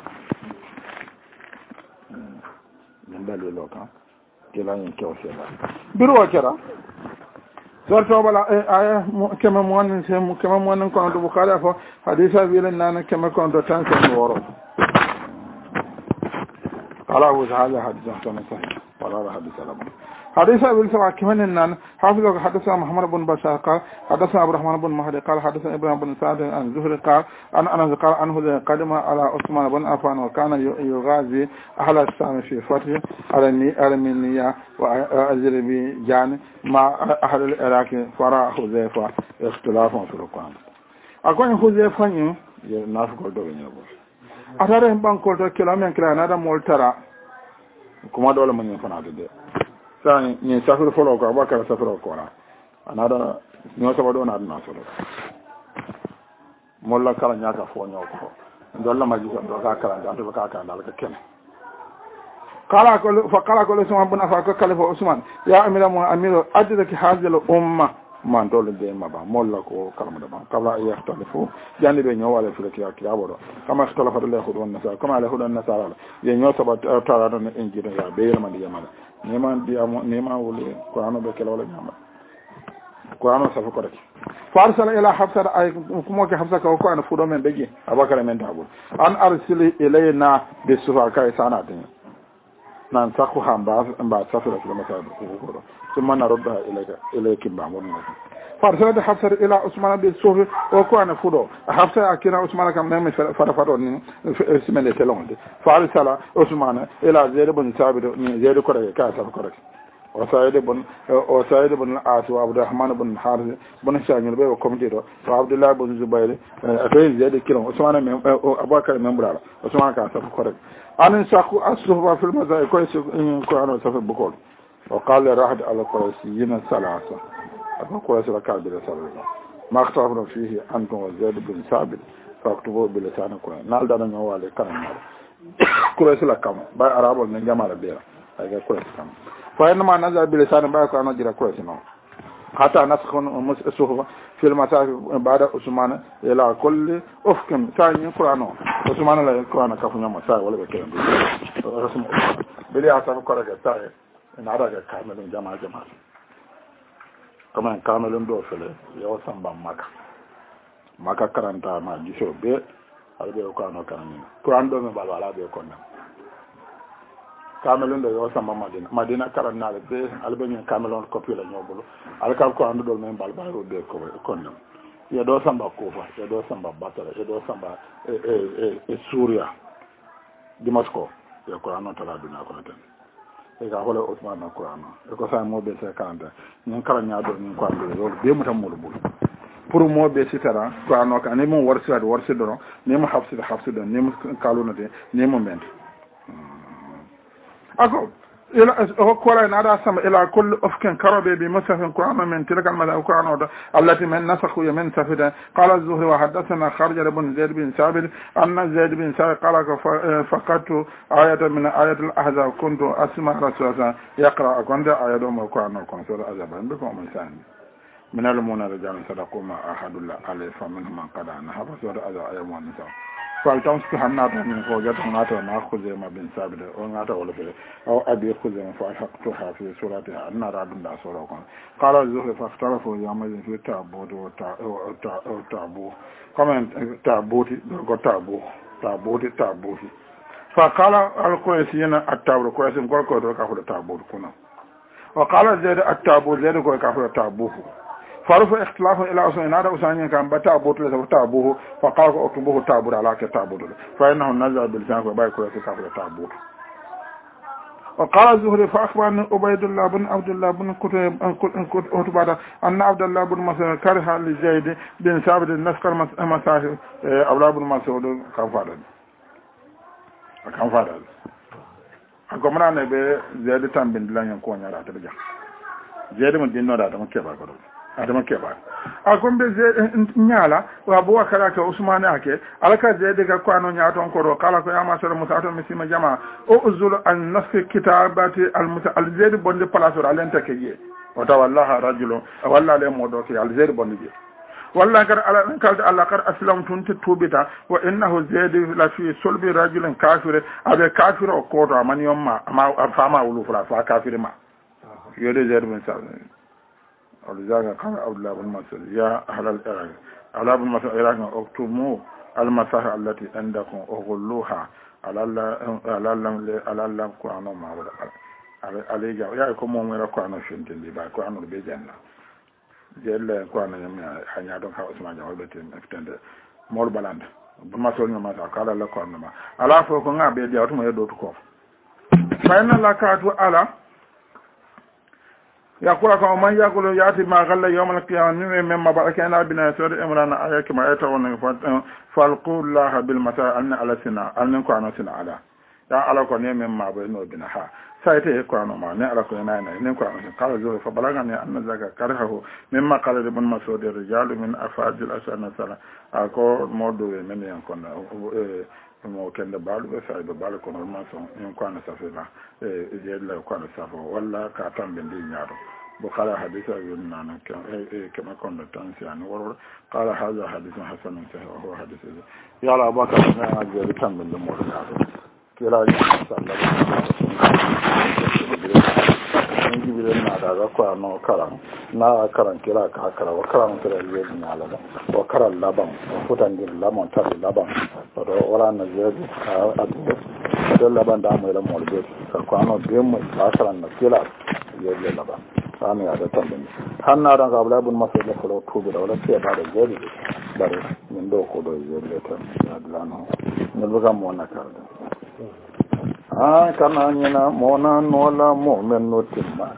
من بالي لوكا كلا ينكو شيئا بروا كرا sorto bala aya kema mon sem kema mon ko to bukhari fo hadisa wilen nana kema ko to tan sen woro ala wa hada hadisa tan sahih wala hadisa la حديث أبي السماء كمان إن حافظ حدثنا محمد بن بشار قال حدثنا عبد الرحمن بن مهدي قال حدثنا إبراهيم بن سعد عن زهري قال أنا قال عنه قدم على عثمان بن عفان وكان يغازي أهل الشام في فتح أرمينيا وأذربيجان مع أهل العراق فرع حذيفة اختلاف في القرآن أكون حذيفة نافق الدنيا أتاري بانكول كلامي كلا نادا مولترا كما دولا من يفنادي دي sani ni safir folo ko abakar safir ko na anada no sabado na adna solo molla kala nyaka fo nyoko dolla maji ko do ka kala do ka ka dal ka ken kala ko fa kala ko usman bin affan ko kala fo usman ya amira mu amiru adriki hazil umma man dole de maba molla ko kala mo ba kala ya talifu jani be nyowale fi ki akiyabo do kama ikhtalafa le khudun nasa kama le khudun nasa ye nyo sabat tara do injina ya be yema di yama neman di amo neman wole qur'ano be kala wala nyama qur'ano safa ko rek farsala ila hafsa ay kuma ke hafsa ko ana fudo men bege abakara men tabul an arsili ilayna bi sufa kai sana tin nan sakhu hamba safira fil masad ko ثم نردها إليك بعمرنا فارسلت حفصة إلى عثمان بالسوف وكان فدو حفصة أكينا عثمان كان نعمل فرفرون في سمنة تلون فارسل عثمان إلى زيد بن ثابت زيد كرك كاسر كرك وسعيد بن العاص وعبد الرحمن بن الحارث بن شاجر بي وكمتيرو وعبد الله بن زبير أكيد زيد كيلو عثمان أبو بكر ممبرا عثمان كاسر كرك أنا ساقو أصله في المزايا كويس كأنه سافر بقول وقال راحت على القريشيين الثلاثة أبو قريش الكابر الثلاثة ما اختلفنا فيه أنتم وزيد بن ثابت فاكتبوا بلسان القرآن نال دانا نوالي كان نال قريش الكام باي عرب من جمال بيرا أي قريش الكام فإنما نزل بلسان باي كان نجرى قريش نوم حتى نسخ الصحف في المساجد بعد عثمان إلى كل أفكم ثاني القرآن عثمان لا القرآن كفنا مساء ولا بكلام رسم بلي أصاب قريش الثاني in araga kamelun jama'a kuma kamelun do fele yo samba maka karanta ma jiso be albe ko ano kanani Quran do me balwala be ko nan kamelun do yo samba madina karanna be albe ni kamelun ko pila nyobulu alka ko ando do me balba ro be ko nan ya do samba kufa ya do samba batara ya do samba Suria Damascus ya ko ano tala dina ko tan e ka hole Usman na Qur'an e ko sa mo be se kanta nyen kala nyaado nyen ko ando yo be mu tam mo bul pour mo be sitara Qur'an ka ne mo warsi do ne mo hafsi do ne mo kaluna de ne mo ment ako ila qur'an ada sama ila kull ufkan karabe bi musafin Qur'an min tilka al Qur'an allati man nasakhu min safida qala az-zuhri wa hadathana kharij ibn zaid bin sabit anna zaid bin sabit qala faqatu ayatan min ayat al-ahzab kuntu asma rasulullah yaqra aqanda ayatu min Qur'an kon sura azaban bi ko man sani من المؤمنين رجال صدقوا ما عاهدوا الله عليه فمنهم من قضى نحبه سورة أيام النساء فالتمسك هناتا من فوجات هناتا ما خزيمة بن ثابت وناتا ولا في أو أبي خزيمة فألحقتها في سورتها أن راد الله سورة قال الزهري فاختلفوا يومئذ في التعبود والتعبوه كما تعبوه فقال القريشيين التعبود القريشيين قال كودو كافر التعبود كنا وقال زيد التعبود زيد قال كافر التعبوه فرفع اختلاف الى اسنان هذا اسنان كان بتعبد له تعبوه فقال اكتبوه تعبد على كتعبد فانه نزل باللسان وباي كل كتاب تعبد وقال الزهري فاخبرني عبيد الله بن عبد الله بن قتيبة ان عبد الله بن مسعود كره لزيد بن ثابت النسكر مساهل اولاد بن مسعود كان فادل akomana ne be zedi tambin dilan ko nyara ta bija zedi mun dinno da mun keba ko adama keba akombe zedi nyala wa bo wakara ka usman ake alaka zedi ga ko ano nyaato ko ro kala ko yama sura musato misima jama o uzul an nasfi kitabati al musa al zedi bonde palaso alenta keje wata wallahi rajulun wallahi le modo ke al zedi bonde je والله قال على قال الله قال اسلمتم تتوبتا وانه زيد لا في صلب رجل كافر ابي كافر او كودا من يوم ما فما ولو فلا كافر ما يود زيد بن سعد ولذلك قال عبد الله بن مسعود يا أهل العراق على ابن مسعود العراق اكتموا المصاحف التي عندكم وغلوها على الله كانوا ما على يا يكون مو ميرا كانوا شنتين دي با كانوا بيجانا جل كانوا يمي حنيا دون كاو اسما جاول بتين افتند مول بالاند ابن مسعود ما قال الله كانوا ما على فوق غابي دي اوتو يدو تو فإن الله كاتو على يقول كما من يقول ياتي ما غل يوم القيامه مما بركنا بنا سور امرنا ايك ما يتون فالقوا الله بالمساء ان على سنا ان كنا سنا على يا على كون مما بينو بنا ها سايته كون ما ne ala ko nana ne ko قال زو فبلغني ان ذاك كرهه مما قال ابن مسعود الرجال من افاضل الاسنه سنه اكو مودو من يكون mo kende balu be sai be balu ko normal so en ko na safela je la ko na safo walla ka tambe ndi nyaado bukhari hadith yun nana kama kon tansiyan wor qala hadha hadith hasan sahih wa huwa hadith ya la baka na je tambe ndi mo kila sallallahu na da ko no karam na karan kila ka kara wa karam kila je na la wa karan laban futan din lamon ta laban do wala na je adu laban da mu la mo be ko ano be mo ta karan na kila je laban sami ya da tambe hanna ran ga abla bun masal ko to da wala sai ba da je bare min do ko do je le tan adlano ne buga mo na karda kana nyina mona nola mu'min notimma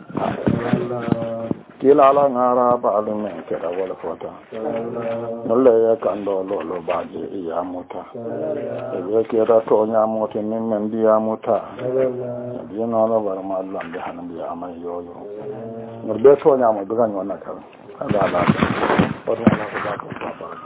kila ala ngara balu men kera wala fota nolle ya kando lolo baje iya muta e kera to nya moti min men dia muta dia no la bar ma Allah be hanan dia amay yoyo norbe to nya mo dugan wona kala ala ala ko ala ko ba ko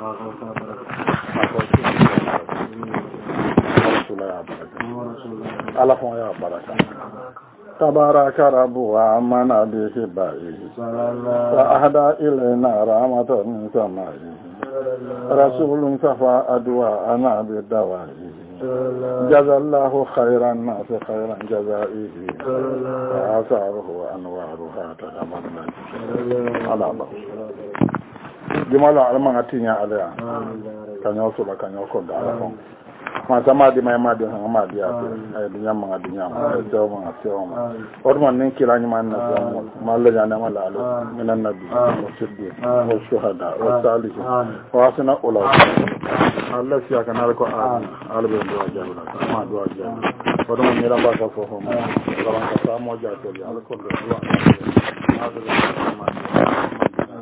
ala fon ya baraka tabaraka rabbu wa amana bihi ba'i wa ahda ilayna rahmatan min sama'i rasulun safa adwa ana bi dawa'i jazallahu khairan nas khairan jazaihi wa asaruhu anwaruha tadamanna ala ba dimala alman atinya ala kanyo so la kanyo ko dala fon ma di mai ma di han ma di ate ay dunya ma dunya ma sewa ma sewa ma orman nin kila ni man na sewa ma la jana ma la ala minan nabi wa siddi wa shuhada wa salihin wa asna ula Allah siya kana ko ala be do ajabula ma do ajabula orman ni ramba ka fo ma ramba ka sa mo ja to ala ko do wa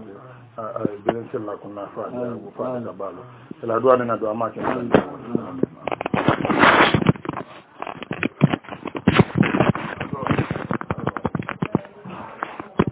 bilin silla kunna fa da balo ila duwa ne na duwa ma ke